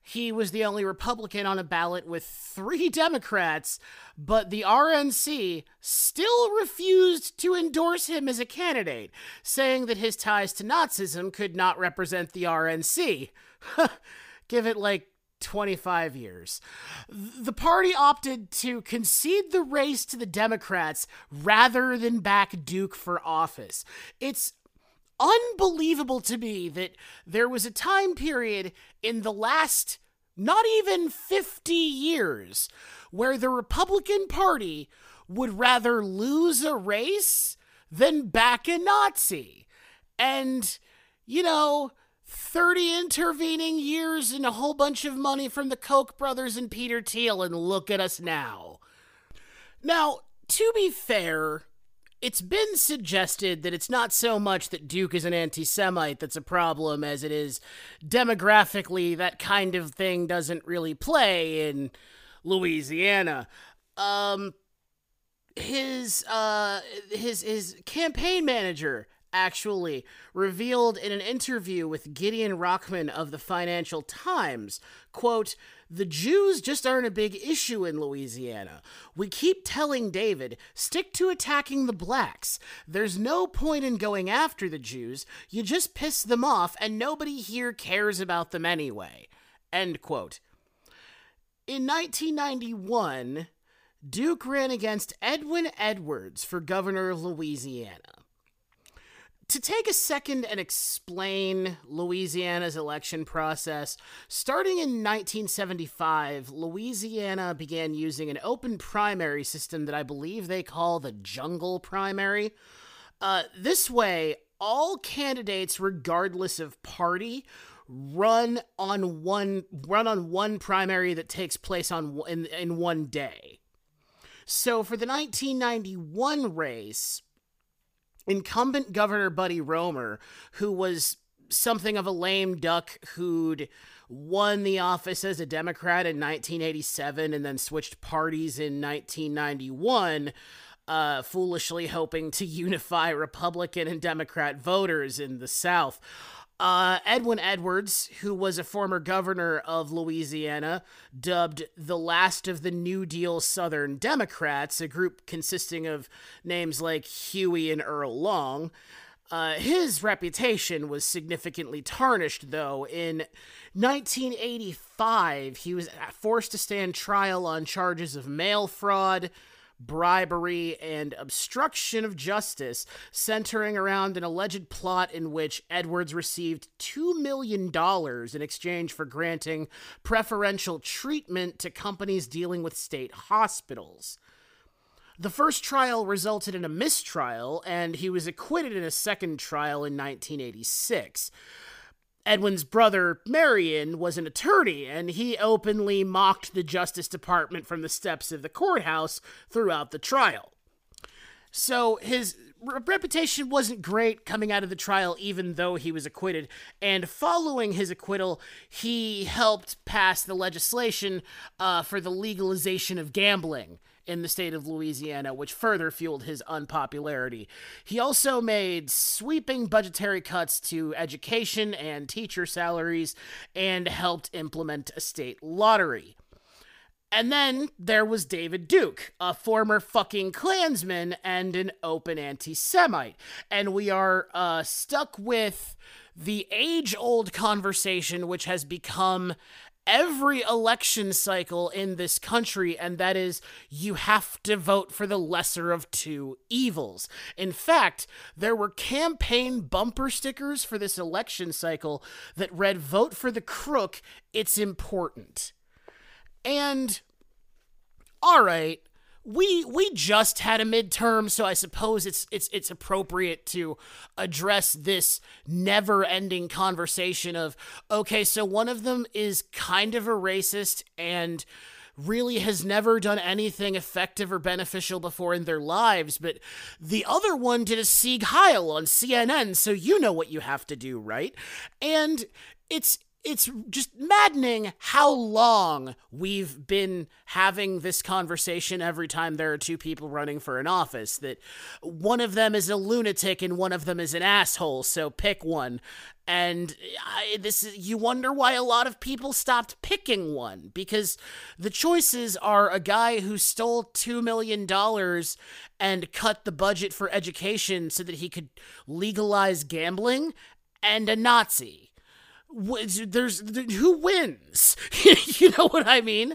he was the only Republican on a ballot with three Democrats, but the R N C still refused to endorse him as a candidate, saying that his ties to Nazism could not represent the R N C. Give it like twenty-five years. The party opted to concede the race to the Democrats rather than back Duke for office. It's unbelievable to me that there was a time period in the last not even fifty years where the Republican Party would rather lose a race than back a Nazi. And, you know, thirty intervening years and a whole bunch of money from the Koch brothers and Peter Thiel, and look at us now. Now, to be fair, it's been suggested that it's not so much that Duke is an anti-Semite that's a problem as it is demographically that kind of thing doesn't really play in Louisiana. Um, his, uh, his, his campaign manager actually revealed in an interview with Gideon Rockman of the Financial Times, quote, "The Jews just aren't a big issue in Louisiana. We keep telling David, stick to attacking the blacks. There's no point in going after the Jews. You just piss them off and nobody here cares about them anyway." End quote. In nineteen ninety-one, Duke ran against Edwin Edwards for governor of Louisiana. To take a second and explain Louisiana's election process, starting in nineteen seventy-five, Louisiana began using an open primary system that I believe they call the jungle primary. Uh, this way, all candidates, regardless of party, run on one run on one primary that takes place on in, in one day. So for the nineteen ninety-one race, incumbent Governor Buddy Roemer, who was something of a lame duck who'd won the office as a Democrat in nineteen eighty-seven and then switched parties in nineteen ninety-one, uh, foolishly hoping to unify Republican and Democrat voters in the South. Uh, Edwin Edwards, who was a former governor of Louisiana, dubbed the last of the New Deal Southern Democrats, a group consisting of names like Huey and Earl Long. Uh, his reputation was significantly tarnished, though. In nineteen eighty-five, he was forced to stand trial on charges of mail fraud, bribery, and obstruction of justice, centering around an alleged plot in which Edwards received two million dollars in exchange for granting preferential treatment to companies dealing with state hospitals. The first trial resulted in a mistrial, and he was acquitted in a second trial in nineteen eighty-six. Edwin's brother, Marion, was an attorney, and he openly mocked the Justice Department from the steps of the courthouse throughout the trial. So his re- reputation wasn't great coming out of the trial, even though he was acquitted. And following his acquittal, he helped pass the legislation uh, for the legalization of gambling in the state of Louisiana, which further fueled his unpopularity. He also made sweeping budgetary cuts to education and teacher salaries and helped implement a state lottery. And then there was David Duke, a former fucking Klansman and an open anti-Semite. And we are uh, stuck with the age-old conversation which has become every election cycle in this country, and that is, you have to vote for the lesser of two evils. In fact, there were campaign bumper stickers for this election cycle that read, "Vote for the crook, it's important." And, alright, we we just had a midterm, so I suppose it's it's it's appropriate to address this never-ending conversation of, okay, so one of them is kind of a racist and really has never done anything effective or beneficial before in their lives, but the other one did a Sieg Heil on C N N, so you know what you have to do, right? And it's it's just maddening how long we've been having this conversation every time there are two people running for an office, that one of them is a lunatic and one of them is an asshole, so pick one. And I, this is, you wonder why a lot of people stopped picking one, because the choices are a guy who stole two million dollars and cut the budget for education so that he could legalize gambling, and a Nazi. There's who wins? You know what I mean?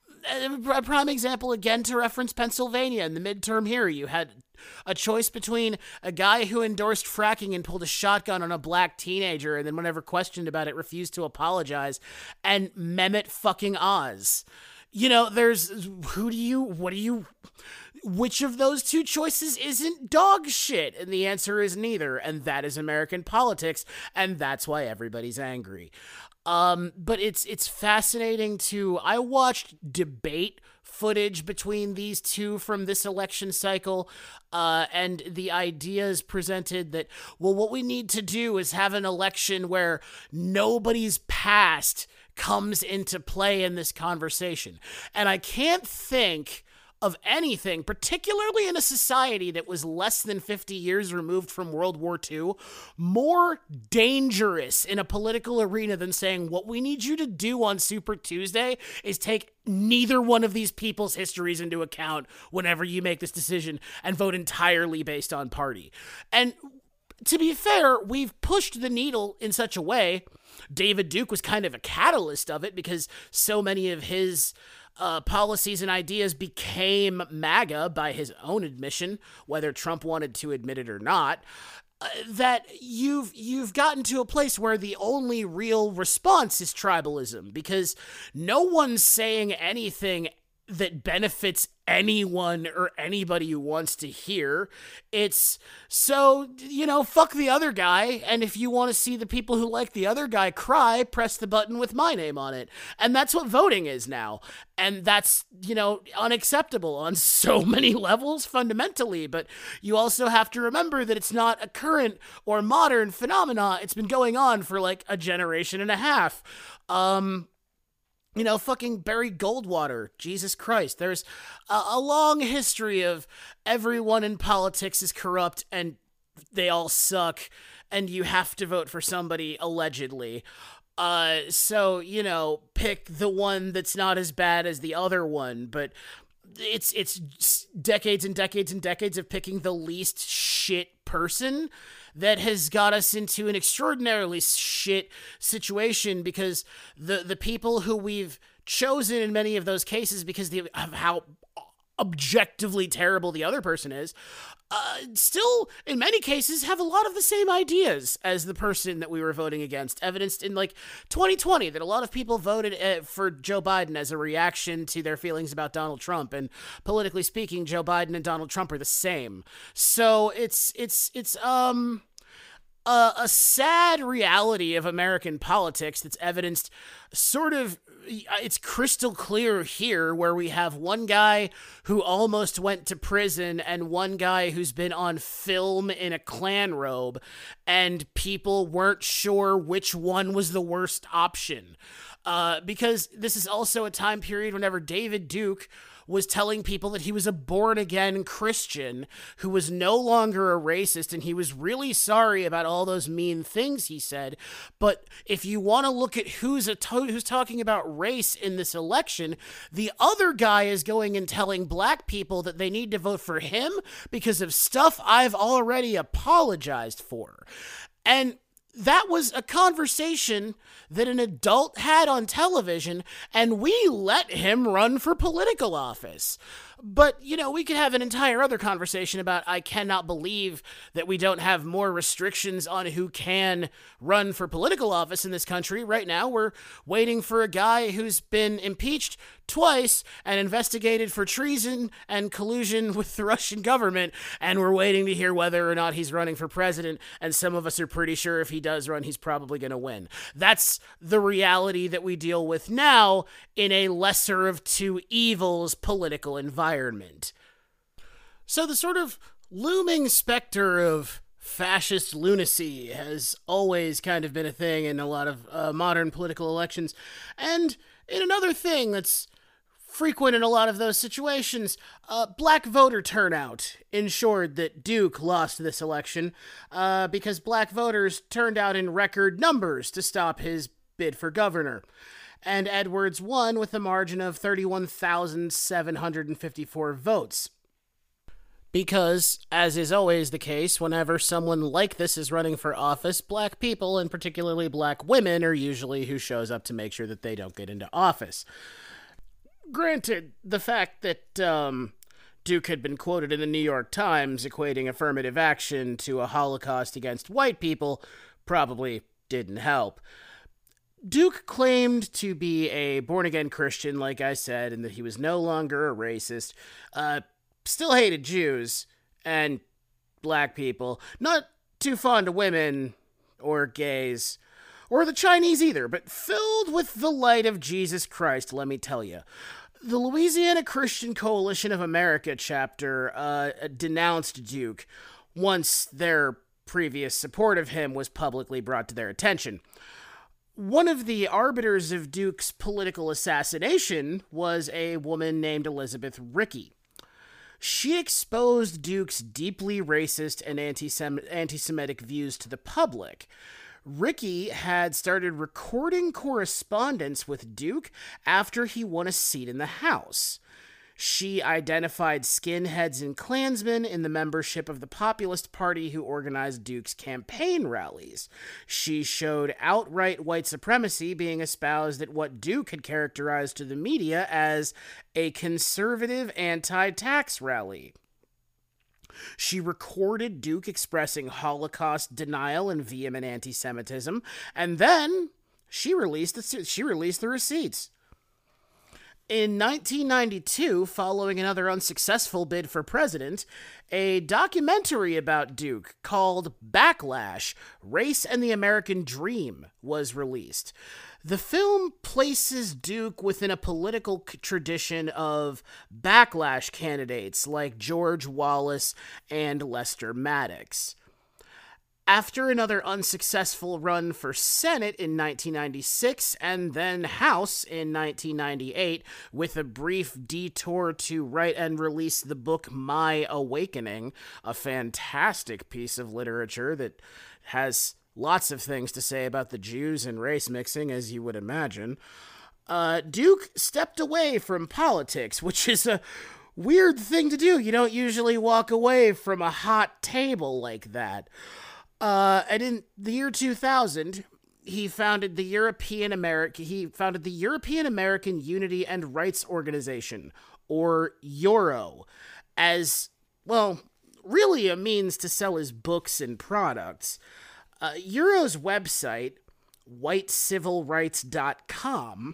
A prime example again to reference Pennsylvania in the midterm here. You had a choice between a guy who endorsed fracking and pulled a shotgun on a black teenager and then whenever questioned about it refused to apologize, and Mehmet fucking Oz. You know, there's who do you what do you which of those two choices isn't dog shit? And the answer is neither, and that is American politics, and that's why everybody's angry. Um, but it's it's fascinating to... I watched debate footage between these two from this election cycle, uh, and the ideas presented that, well, what we need to do is have an election where nobody's past comes into play in this conversation. And I can't think of anything, particularly in a society that was less than fifty years removed from World War Two, more dangerous in a political arena than saying, what we need you to do on Super Tuesday is take neither one of these people's histories into account whenever you make this decision and vote entirely based on party. And to be fair, we've pushed the needle in such a way. David Duke was kind of a catalyst of it because so many of his Uh, policies and ideas became MAGA by his own admission, whether Trump wanted to admit it or not, uh, that you've you've gotten to a place where the only real response is tribalism, because no one's saying anything that benefits anyone or anybody who wants to hear. It's, so, you know, fuck the other guy, and if you want to see the people who like the other guy cry, press the button with my name on it. And that's what voting is now. And that's, you know, unacceptable on so many levels fundamentally, but you also have to remember that it's not a current or modern phenomena. It's been going on for like a generation and a half. Um... You know, fucking Barry Goldwater, Jesus Christ. There's a, a long history of everyone in politics is corrupt and they all suck and you have to vote for somebody allegedly. Uh, so, you know, pick the one that's not as bad as the other one, but it's it's decades and decades and decades of picking the least shit person that has got us into an extraordinarily shit situation, because the the people who we've chosen in many of those cases, because of how objectively terrible the other person is, uh, still, in many cases, have a lot of the same ideas as the person that we were voting against, evidenced in, like, twenty twenty, that a lot of people voted uh, for Joe Biden as a reaction to their feelings about Donald Trump, and politically speaking, Joe Biden and Donald Trump are the same. So it's, it's, it's, um... A, a sad reality of American politics that's evidenced sort of, it's crystal clear here, where we have one guy who almost went to prison and one guy who's been on film in a Klan robe, and people weren't sure which one was the worst option. Uh, because this is also a time period whenever David Duke was telling people that he was a born-again Christian who was no longer a racist, and he was really sorry about all those mean things he said. But if you want to look at who's a to- who's talking about race in this election, the other guy is going and telling black people that they need to vote for him because of stuff I've already apologized for. And that was a conversation that an adult had on television, and we let him run for political office. But, you know, we could have an entire other conversation about, I cannot believe that we don't have more restrictions on who can run for political office in this country. Right now, we're waiting for a guy who's been impeached twice and investigated for treason and collusion with the Russian government, and we're waiting to hear whether or not he's running for president, and some of us are pretty sure if he does run, he's probably going to win. That's the reality that we deal with now in a lesser of two evils political environment. So the sort of looming specter of fascist lunacy has always kind of been a thing in a lot of uh, modern political elections. And in another thing that's frequent in a lot of those situations, uh, black voter turnout ensured that Duke lost this election uh, because black voters turned out in record numbers to stop his bid for governor. And Edwards won with a margin of thirty-one thousand seven hundred fifty-four votes. Because, as is always the case, whenever someone like this is running for office, black people, and particularly black women, are usually who shows up to make sure that they don't get into office. Granted, the fact that um, Duke had been quoted in the New York Times equating affirmative action to a Holocaust against white people probably didn't help. Duke claimed to be a born-again Christian, like I said, and that he was no longer a racist, uh, still hated Jews and black people, not too fond of women or gays, or the Chinese either, but filled with the light of Jesus Christ, let me tell you. The Louisiana Christian Coalition of America chapter uh, denounced Duke once their previous support of him was publicly brought to their attention. One of the arbiters of Duke's political assassination was a woman named Elizabeth Rickey. She exposed Duke's deeply racist and anti-Sem- anti-Semitic views to the public. Rickey had started recording correspondence with Duke after he won a seat in the House. She identified skinheads and Klansmen in the membership of the Populist Party who organized Duke's campaign rallies. She showed outright white supremacy being espoused at what Duke had characterized to the media as a conservative anti-tax rally. She recorded Duke expressing Holocaust denial and vehement anti-Semitism, and then she released the, she released the receipts. In nineteen ninety-two, following another unsuccessful bid for president, a documentary about Duke called Backlash: Race and the American Dream was released. The film places Duke within a political tradition of backlash candidates like George Wallace and Lester Maddox. After another unsuccessful run for Senate in nineteen ninety-six and then House in nineteen ninety-eight, with a brief detour to write and release the book My Awakening, a fantastic piece of literature that has lots of things to say about the Jews and race mixing, as you would imagine, uh, Duke stepped away from politics, which is a weird thing to do. You don't usually walk away from a hot table like that. Uh, and in the year two thousand, he founded the European American, he founded the European American Unity and Rights Organization, or Euro, as, well, really a means to sell his books and products. Uh, Euro's website, white civil rights dot com,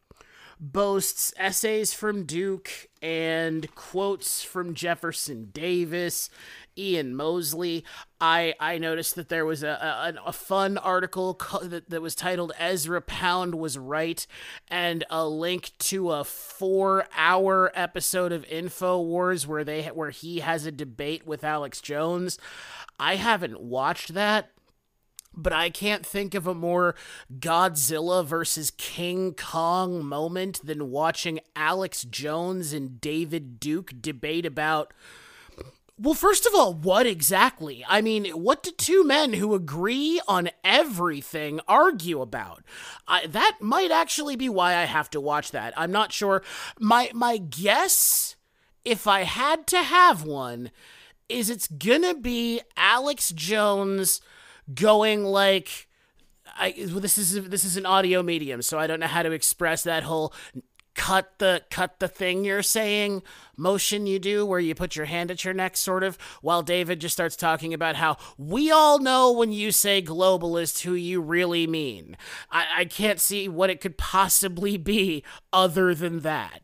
boasts essays from Duke and quotes from Jefferson Davis, Ian Mosley. I, I noticed that there was a, a, a fun article that, that was titled Ezra Pound Was Right, and a link to a four-hour episode of InfoWars where they where he has a debate with Alex Jones. I haven't watched that, but I can't think of a more Godzilla versus King Kong moment than watching Alex Jones and David Duke debate about, well, first of all, what exactly? I mean, what do two men who agree on everything argue about? I, that might actually be why I have to watch that. I'm not sure. My my guess, if I had to have one, is it's gonna be Alex Jones going like, I, this is this is an audio medium, so I don't know how to express that whole cut the cut the thing you're saying motion you do where you put your hand at your neck, sort of, while David just starts talking about how we all know when you say globalist who you really mean. I, I can't see what it could possibly be other than that.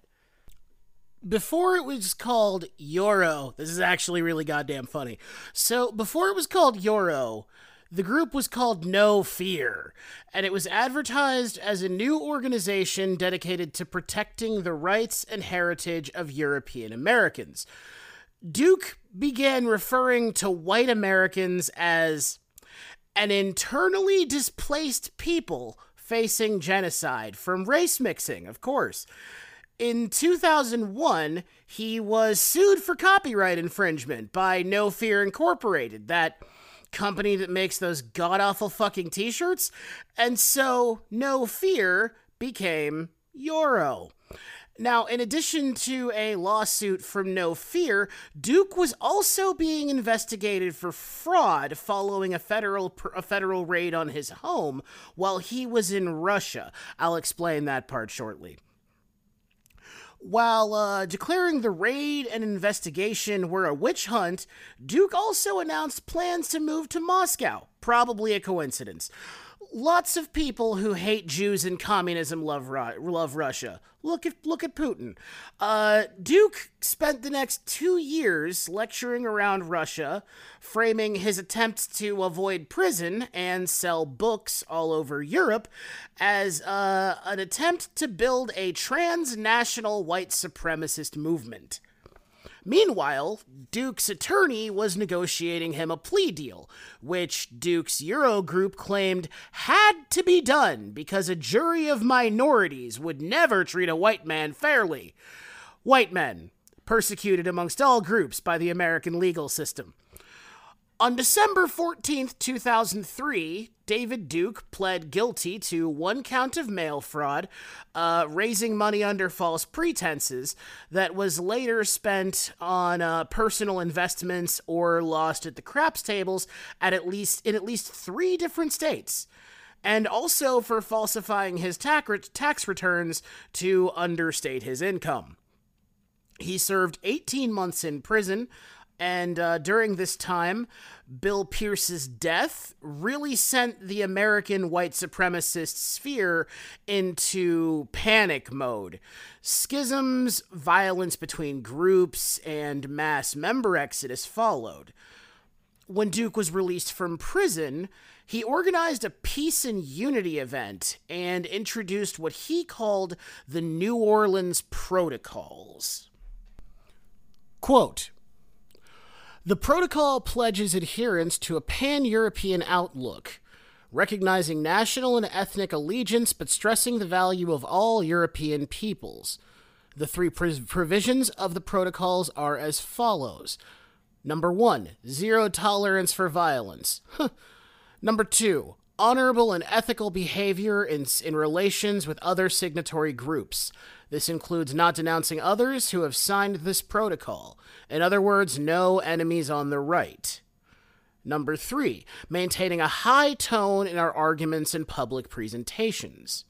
Before it was called Euro, this is actually really goddamn funny. So before it was called Euro, the group was called No Fear, and it was advertised as a new organization dedicated to protecting the rights and heritage of European Americans. Duke began referring to white Americans as an internally displaced people facing genocide from race mixing, of course. In two thousand one, he was sued for copyright infringement by No Fear Incorporated, that company that makes those god-awful fucking t-shirts, and so No Fear became Euro. Now, in addition to a lawsuit from No Fear, Duke was also being investigated for fraud following a federal a federal raid on his home while he was in Russia. I'll explain that part shortly. While uh, declaring the raid and investigation were a witch hunt, Duke also announced plans to move to Moscow. Probably a coincidence. Lots of people who hate Jews and communism love Ru- love Russia. Look at look at Putin. Uh, Duke spent the next two years lecturing around Russia, framing his attempts to avoid prison and sell books all over Europe as uh, an attempt to build a transnational white supremacist movement. Meanwhile, Duke's attorney was negotiating him a plea deal, which Duke's Eurogroup claimed had to be done because a jury of minorities would never treat a white man fairly. White men, persecuted amongst all groups by the American legal system. On December fourteenth, two thousand three, David Duke pled guilty to one count of mail fraud, uh, raising money under false pretenses that was later spent on uh, personal investments or lost at the craps tables at at least in at least three different states, and also for falsifying his tax returns to understate his income. He served eighteen months in prison. And uh, during this time, Bill Pierce's death really sent the American white supremacist sphere into panic mode. Schisms, violence between groups, and mass member exodus followed. When Duke was released from prison, he organized a peace and unity event and introduced what he called the New Orleans Protocols. Quote, "The protocol pledges adherence to a pan-European outlook, recognizing national and ethnic allegiance but stressing the value of all European peoples. The three pr- provisions of the protocols are as follows. Number one, zero tolerance for violence. Number two, honorable and ethical behavior in, in relations with other signatory groups. This includes not denouncing others who have signed this protocol. In other words, no enemies on the right. Number three, maintaining a high tone in our arguments and public presentations."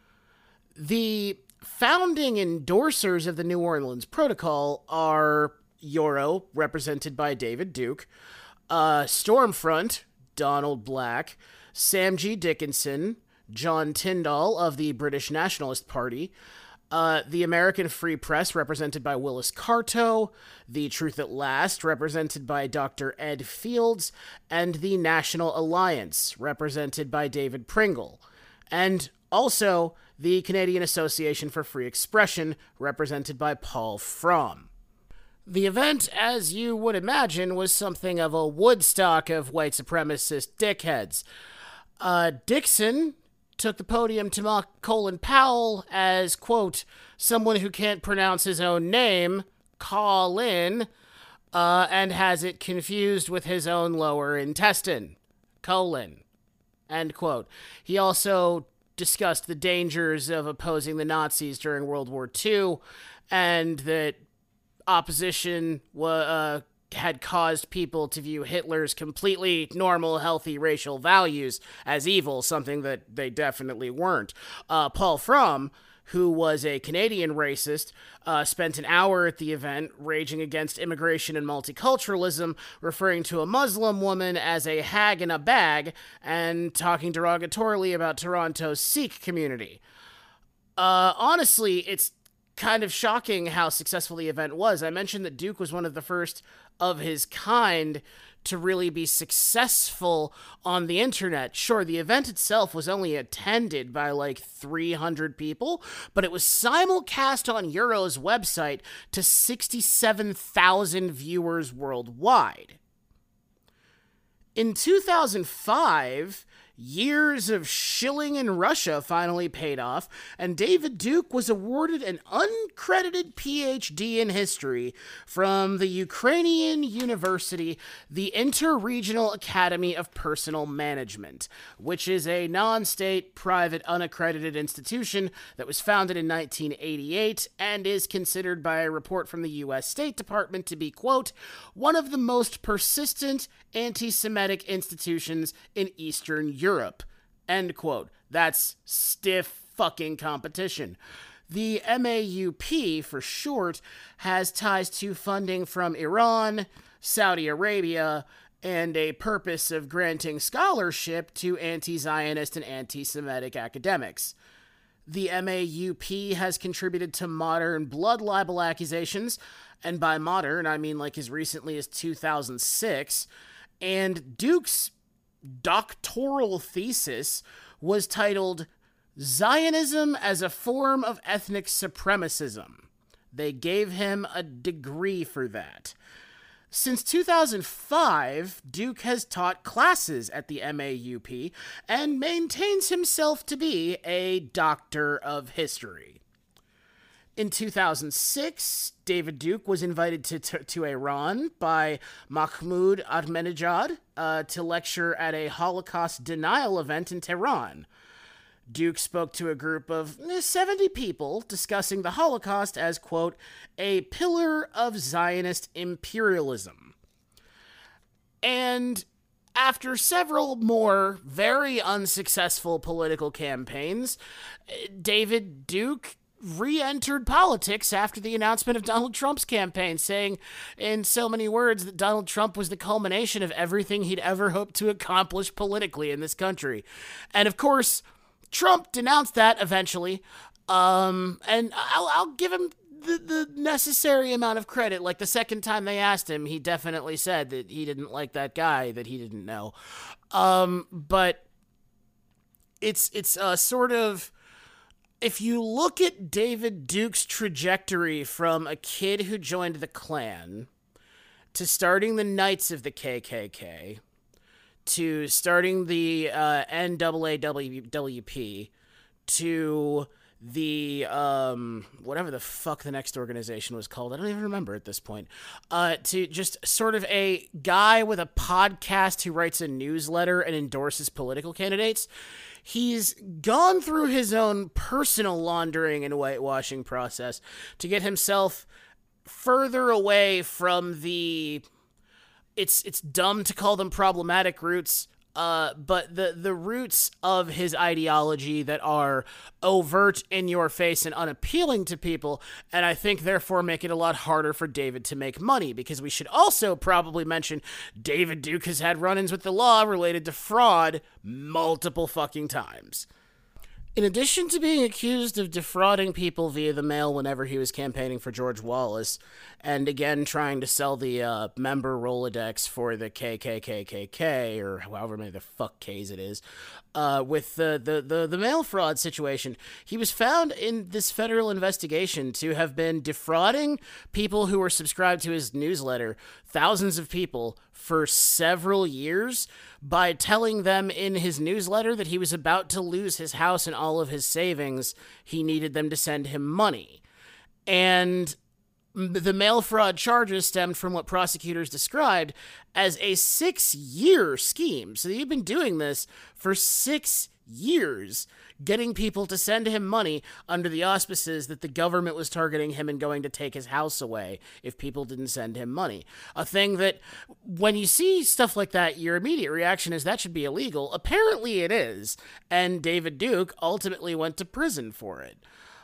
The founding endorsers of the New Orleans Protocol are Euro, represented by David Duke, uh, Stormfront, Donald Black, Sam G. Dickinson, John Tyndall of the British Nationalist Party, Uh, the American Free Press, represented by Willis Carto, The Truth at Last, represented by Doctor Ed Fields, and the National Alliance, represented by David Pringle, and also the Canadian Association for Free Expression, represented by Paul Fromm. The event, as you would imagine, was something of a Woodstock of white supremacist dickheads. Uh, Dixon took the podium to mock Colin Powell as, quote, someone who can't pronounce his own name, Colin, uh, and has it confused with his own lower intestine, colon, end quote. He also discussed the dangers of opposing the Nazis during World War Two, and that opposition uh, had caused people to view Hitler's completely normal, healthy racial values as evil, something that they definitely weren't. Uh, Paul Fromm, who was a Canadian racist, uh, spent an hour at the event raging against immigration and multiculturalism, referring to a Muslim woman as a hag in a bag, and talking derogatorily about Toronto's Sikh community. Uh, honestly, it's kind of shocking how successful the event was. I mentioned that Duke was one of the first of his kind to really be successful on the internet. Sure, the event itself was only attended by like three hundred people, but it was simulcast on Euro's website to sixty-seven thousand viewers worldwide. In two thousand five, years of shilling in Russia finally paid off, and David Duke was awarded an uncredited P H D in history from the Ukrainian University, the Inter-Regional Academy of Personnel Management, which is a non-state, private, unaccredited institution that was founded in nineteen eighty-eight and is considered by a report from the U S State Department to be, quote, one of the most persistent anti-Semitic institutions in Eastern Europe. Europe, end quote. That's stiff fucking competition. The M A U P, for short, has ties to funding from Iran, Saudi Arabia, and a purpose of granting scholarship to anti-Zionist and anti-Semitic academics. The M A U P has contributed to modern blood libel accusations, and by modern, I mean like as recently as two thousand six, and Duke's doctoral thesis was titled Zionism as a Form of Ethnic Supremacism. They gave him a degree for that. Since two thousand five, Duke has taught classes at the M A U P and maintains himself to be a doctor of history. In two thousand six, David Duke was invited to, to, to Iran by Mahmoud Ahmadinejad uh, to lecture at a Holocaust denial event in Tehran. Duke spoke to a group of seventy people discussing the Holocaust as, quote, a pillar of Zionist imperialism. And after several more very unsuccessful political campaigns, David Duke re-entered politics after the announcement of Donald Trump's campaign, saying in so many words that Donald Trump was the culmination of everything he'd ever hoped to accomplish politically in this country. And of course, Trump denounced that eventually, um, and I'll, I'll give him the, the necessary amount of credit. Like the second time they asked him, he definitely said that he didn't like that guy that he didn't know. Um, but it's, it's uh, sort of, if you look at David Duke's trajectory from a kid who joined the Klan to starting the Knights of the K K K to starting the uh, N double A W P to the, um, whatever the fuck the next organization was called, I don't even remember at this point, uh, to just sort of a guy with a podcast who writes a newsletter and endorses political candidates, he's gone through his own personal laundering and whitewashing process to get himself further away from the, it's it's dumb to call them problematic roots, uh, but the, the roots of his ideology that are overt, in your face, and unappealing to people, and I think therefore make it a lot harder for David to make money, because we should also probably mention David Duke has had run-ins with the law related to fraud multiple fucking times. In addition to being accused of defrauding people via the mail whenever he was campaigning for George Wallace, and again trying to sell the uh, member Rolodex for the K K K K K, or however many the fuck K's it is, uh, with the, the, the, the mail fraud situation, he was found in this federal investigation to have been defrauding people who were subscribed to his newsletter, thousands of people, for several years, by telling them in his newsletter that he was about to lose his house and all of his savings. He needed them to send him money. And the mail fraud charges stemmed from what prosecutors described as a six-year scheme. So he'd been doing this for six years, getting people to send him money under the auspices that the government was targeting him and going to take his house away if people didn't send him money. A thing that, when you see stuff like that, your immediate reaction is that should be illegal. Apparently it is, and David Duke ultimately went to prison for it.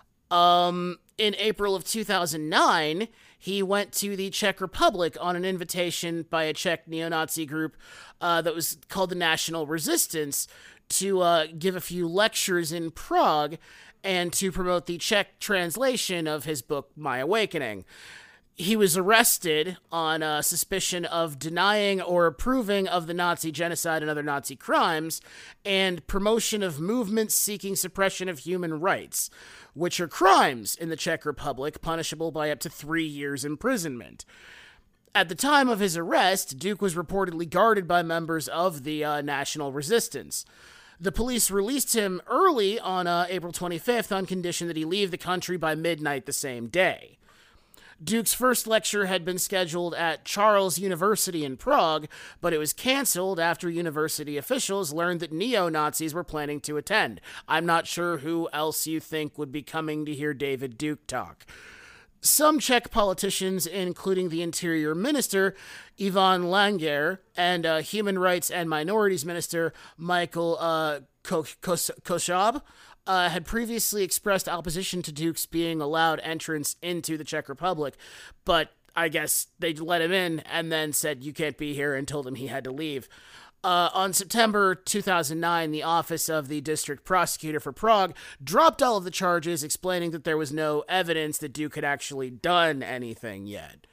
Um, in April of two thousand nine, he went to the Czech Republic on an invitation by a Czech neo-Nazi group uh, that was called the National Resistance to uh, give a few lectures in Prague, and to promote the Czech translation of his book, My Awakening. He was arrested on uh, suspicion of denying or approving of the Nazi genocide and other Nazi crimes, and promotion of movements seeking suppression of human rights, which are crimes in the Czech Republic, punishable by up to three years imprisonment. At the time of his arrest, Duke was reportedly guarded by members of the uh, National Resistance. The police released him early on uh, April twenty-fifth on condition that he leave the country by midnight the same day. Duke's first lecture had been scheduled at Charles University in Prague, but it was canceled after university officials learned that neo-Nazis were planning to attend. I'm not sure who else you think would be coming to hear David Duke talk. Some Czech politicians, including the Interior Minister, Ivan Langer, and uh, Human Rights and Minorities Minister, Michael uh, Košáb, Uh, had previously expressed opposition to Duke's being allowed entrance into the Czech Republic, but I guess they let him in and then said, you can't be here, and told him he had to leave. Uh, on September two thousand nine, the office of the district prosecutor for Prague dropped all of the charges, explaining that there was no evidence that Duke had actually done anything yet.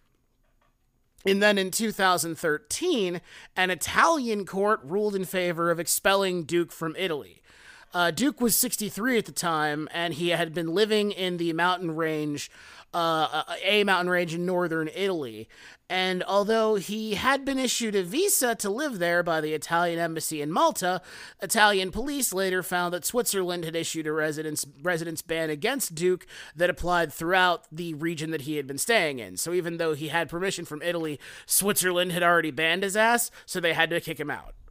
And then in two thousand thirteen, an Italian court ruled in favor of expelling Duke from Italy. Uh, Duke was sixty-three at the time, and he had been living in the mountain range, uh, a mountain range in northern Italy. And although he had been issued a visa to live there by the Italian embassy in Malta, Italian police later found that Switzerland had issued a residence residence ban against Duke that applied throughout the region that he had been staying in. So even though he had permission from Italy, Switzerland had already banned his ass, so they had to kick him out.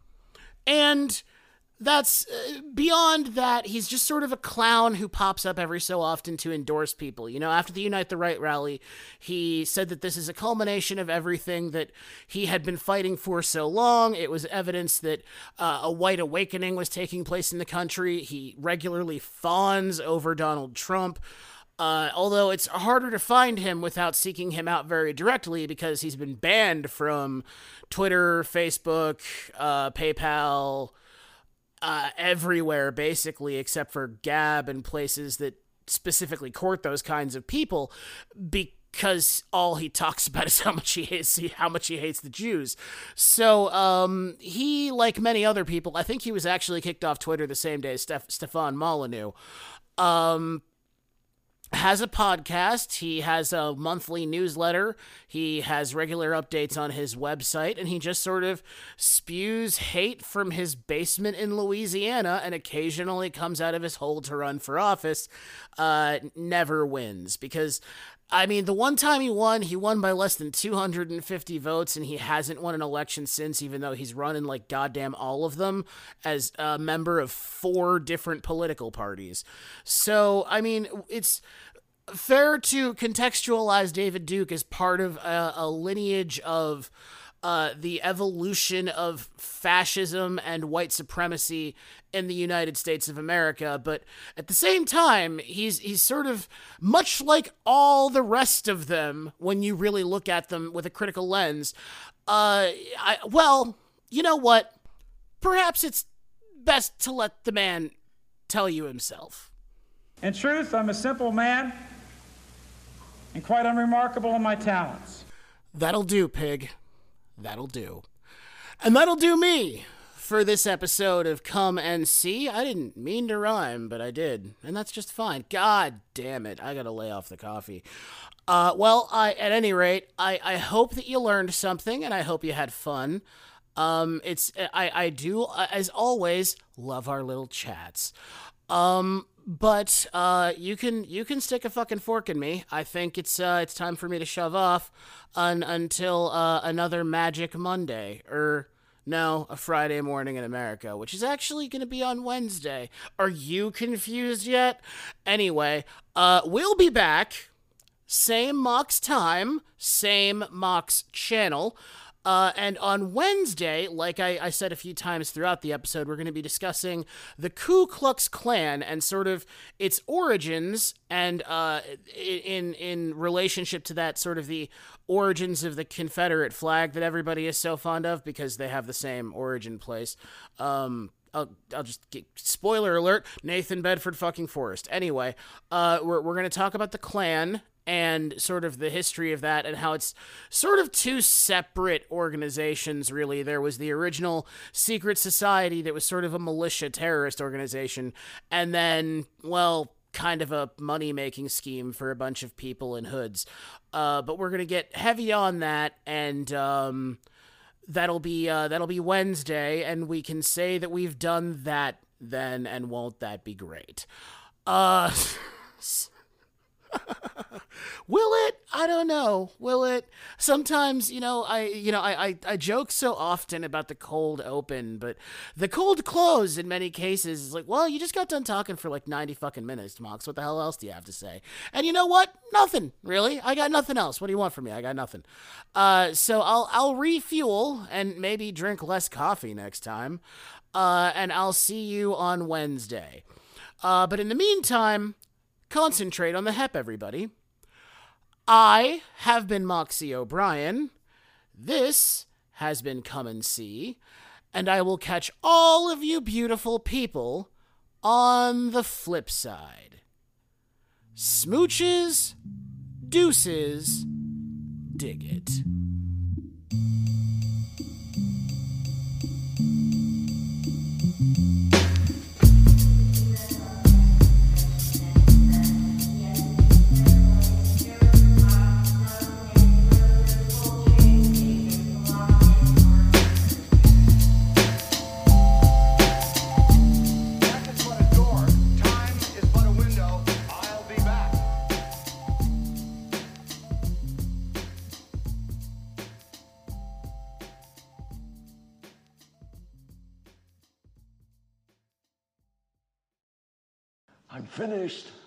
And that's uh, beyond that, he's just sort of a clown who pops up every so often to endorse people. You know, after the Unite the Right rally, he said that this is a culmination of everything that he had been fighting for so long. It was evidence that uh, a white awakening was taking place in the country. He regularly fawns over Donald Trump. Uh, although it's harder to find him without seeking him out very directly because he's been banned from Twitter, Facebook, uh, PayPal, Uh, everywhere, basically, except for Gab and places that specifically court those kinds of people, because all he talks about is how much he hates how much he hates the Jews. So um, he, like many other people, I think he was actually kicked off Twitter the same day as Steph- Stefan Molyneux. Um, has a podcast, he has a monthly newsletter, he has regular updates on his website, and he just sort of spews hate from his basement in Louisiana and occasionally comes out of his hole to run for office. Uh, never wins, because I mean, the one time he won, he won by less than two hundred fifty votes, and he hasn't won an election since, even though he's run in, like, goddamn all of them as a member of four different political parties. So, I mean, it's fair to contextualize David Duke as part of a, a lineage of uh, the evolution of fascism and white supremacy in the United States of America, but at the same time, he's he's sort of much like all the rest of them when you really look at them with a critical lens. Uh, I, well, you know what? Perhaps it's best to let the man tell you himself. In truth, I'm a simple man and quite unremarkable in my talents. That'll do, pig. That'll do. And that'll do me for this episode of Come and See. I didn't mean to rhyme, but I did. And that's just fine. God damn it. I gotta lay off the coffee. Uh, well, I, at any rate, I, I hope that you learned something, and I hope you had fun. Um, it's, I, I do, as always, love our little chats. Um, but, uh, you can, you can stick a fucking fork in me. I think it's, uh, it's time for me to shove off un, until, uh, another Magic Monday, or, no, a Friday morning in America, which is actually going to be on Wednesday. Are you confused yet? Anyway, uh, we'll be back. Same Mox time, same Mox channel. Uh, and on Wednesday, like I, I said a few times throughout the episode, we're going to be discussing the Ku Klux Klan and sort of its origins, and uh, in in relationship to that, sort of the origins of the Confederate flag that everybody is so fond of because they have the same origin place. Um, I'll, I'll just get, spoiler alert, Nathan Bedford fucking Forrest. Anyway, uh, we're, we're going to talk about the Klan and sort of the history of that and how it's sort of two separate organizations, really. There was the original secret society that was sort of a militia terrorist organization, and then, well, kind of a money-making scheme for a bunch of people in hoods. Uh, but we're going to get heavy on that, and um, that'll be uh, that'll be Wednesday, and we can say that we've done that then, and won't that be great? Uh... Will it? I don't know. Will it? Sometimes, you know, I, you know, I, I, I joke so often about the cold open, but the cold close in many cases is like, well, you just got done talking for like ninety fucking minutes, Mox. What the hell else do you have to say? And you know what? Nothing, really. I got nothing else. What do you want from me? I got nothing. Uh, so I'll, I'll refuel and maybe drink less coffee next time. Uh, and I'll see you on Wednesday. Uh, but in the meantime, concentrate on the H E P, everybody. I have been Moxie O'Brien. This has been Come and See. And I will catch all of you beautiful people on the flip side. Smooches, deuces, dig it. I'm finished.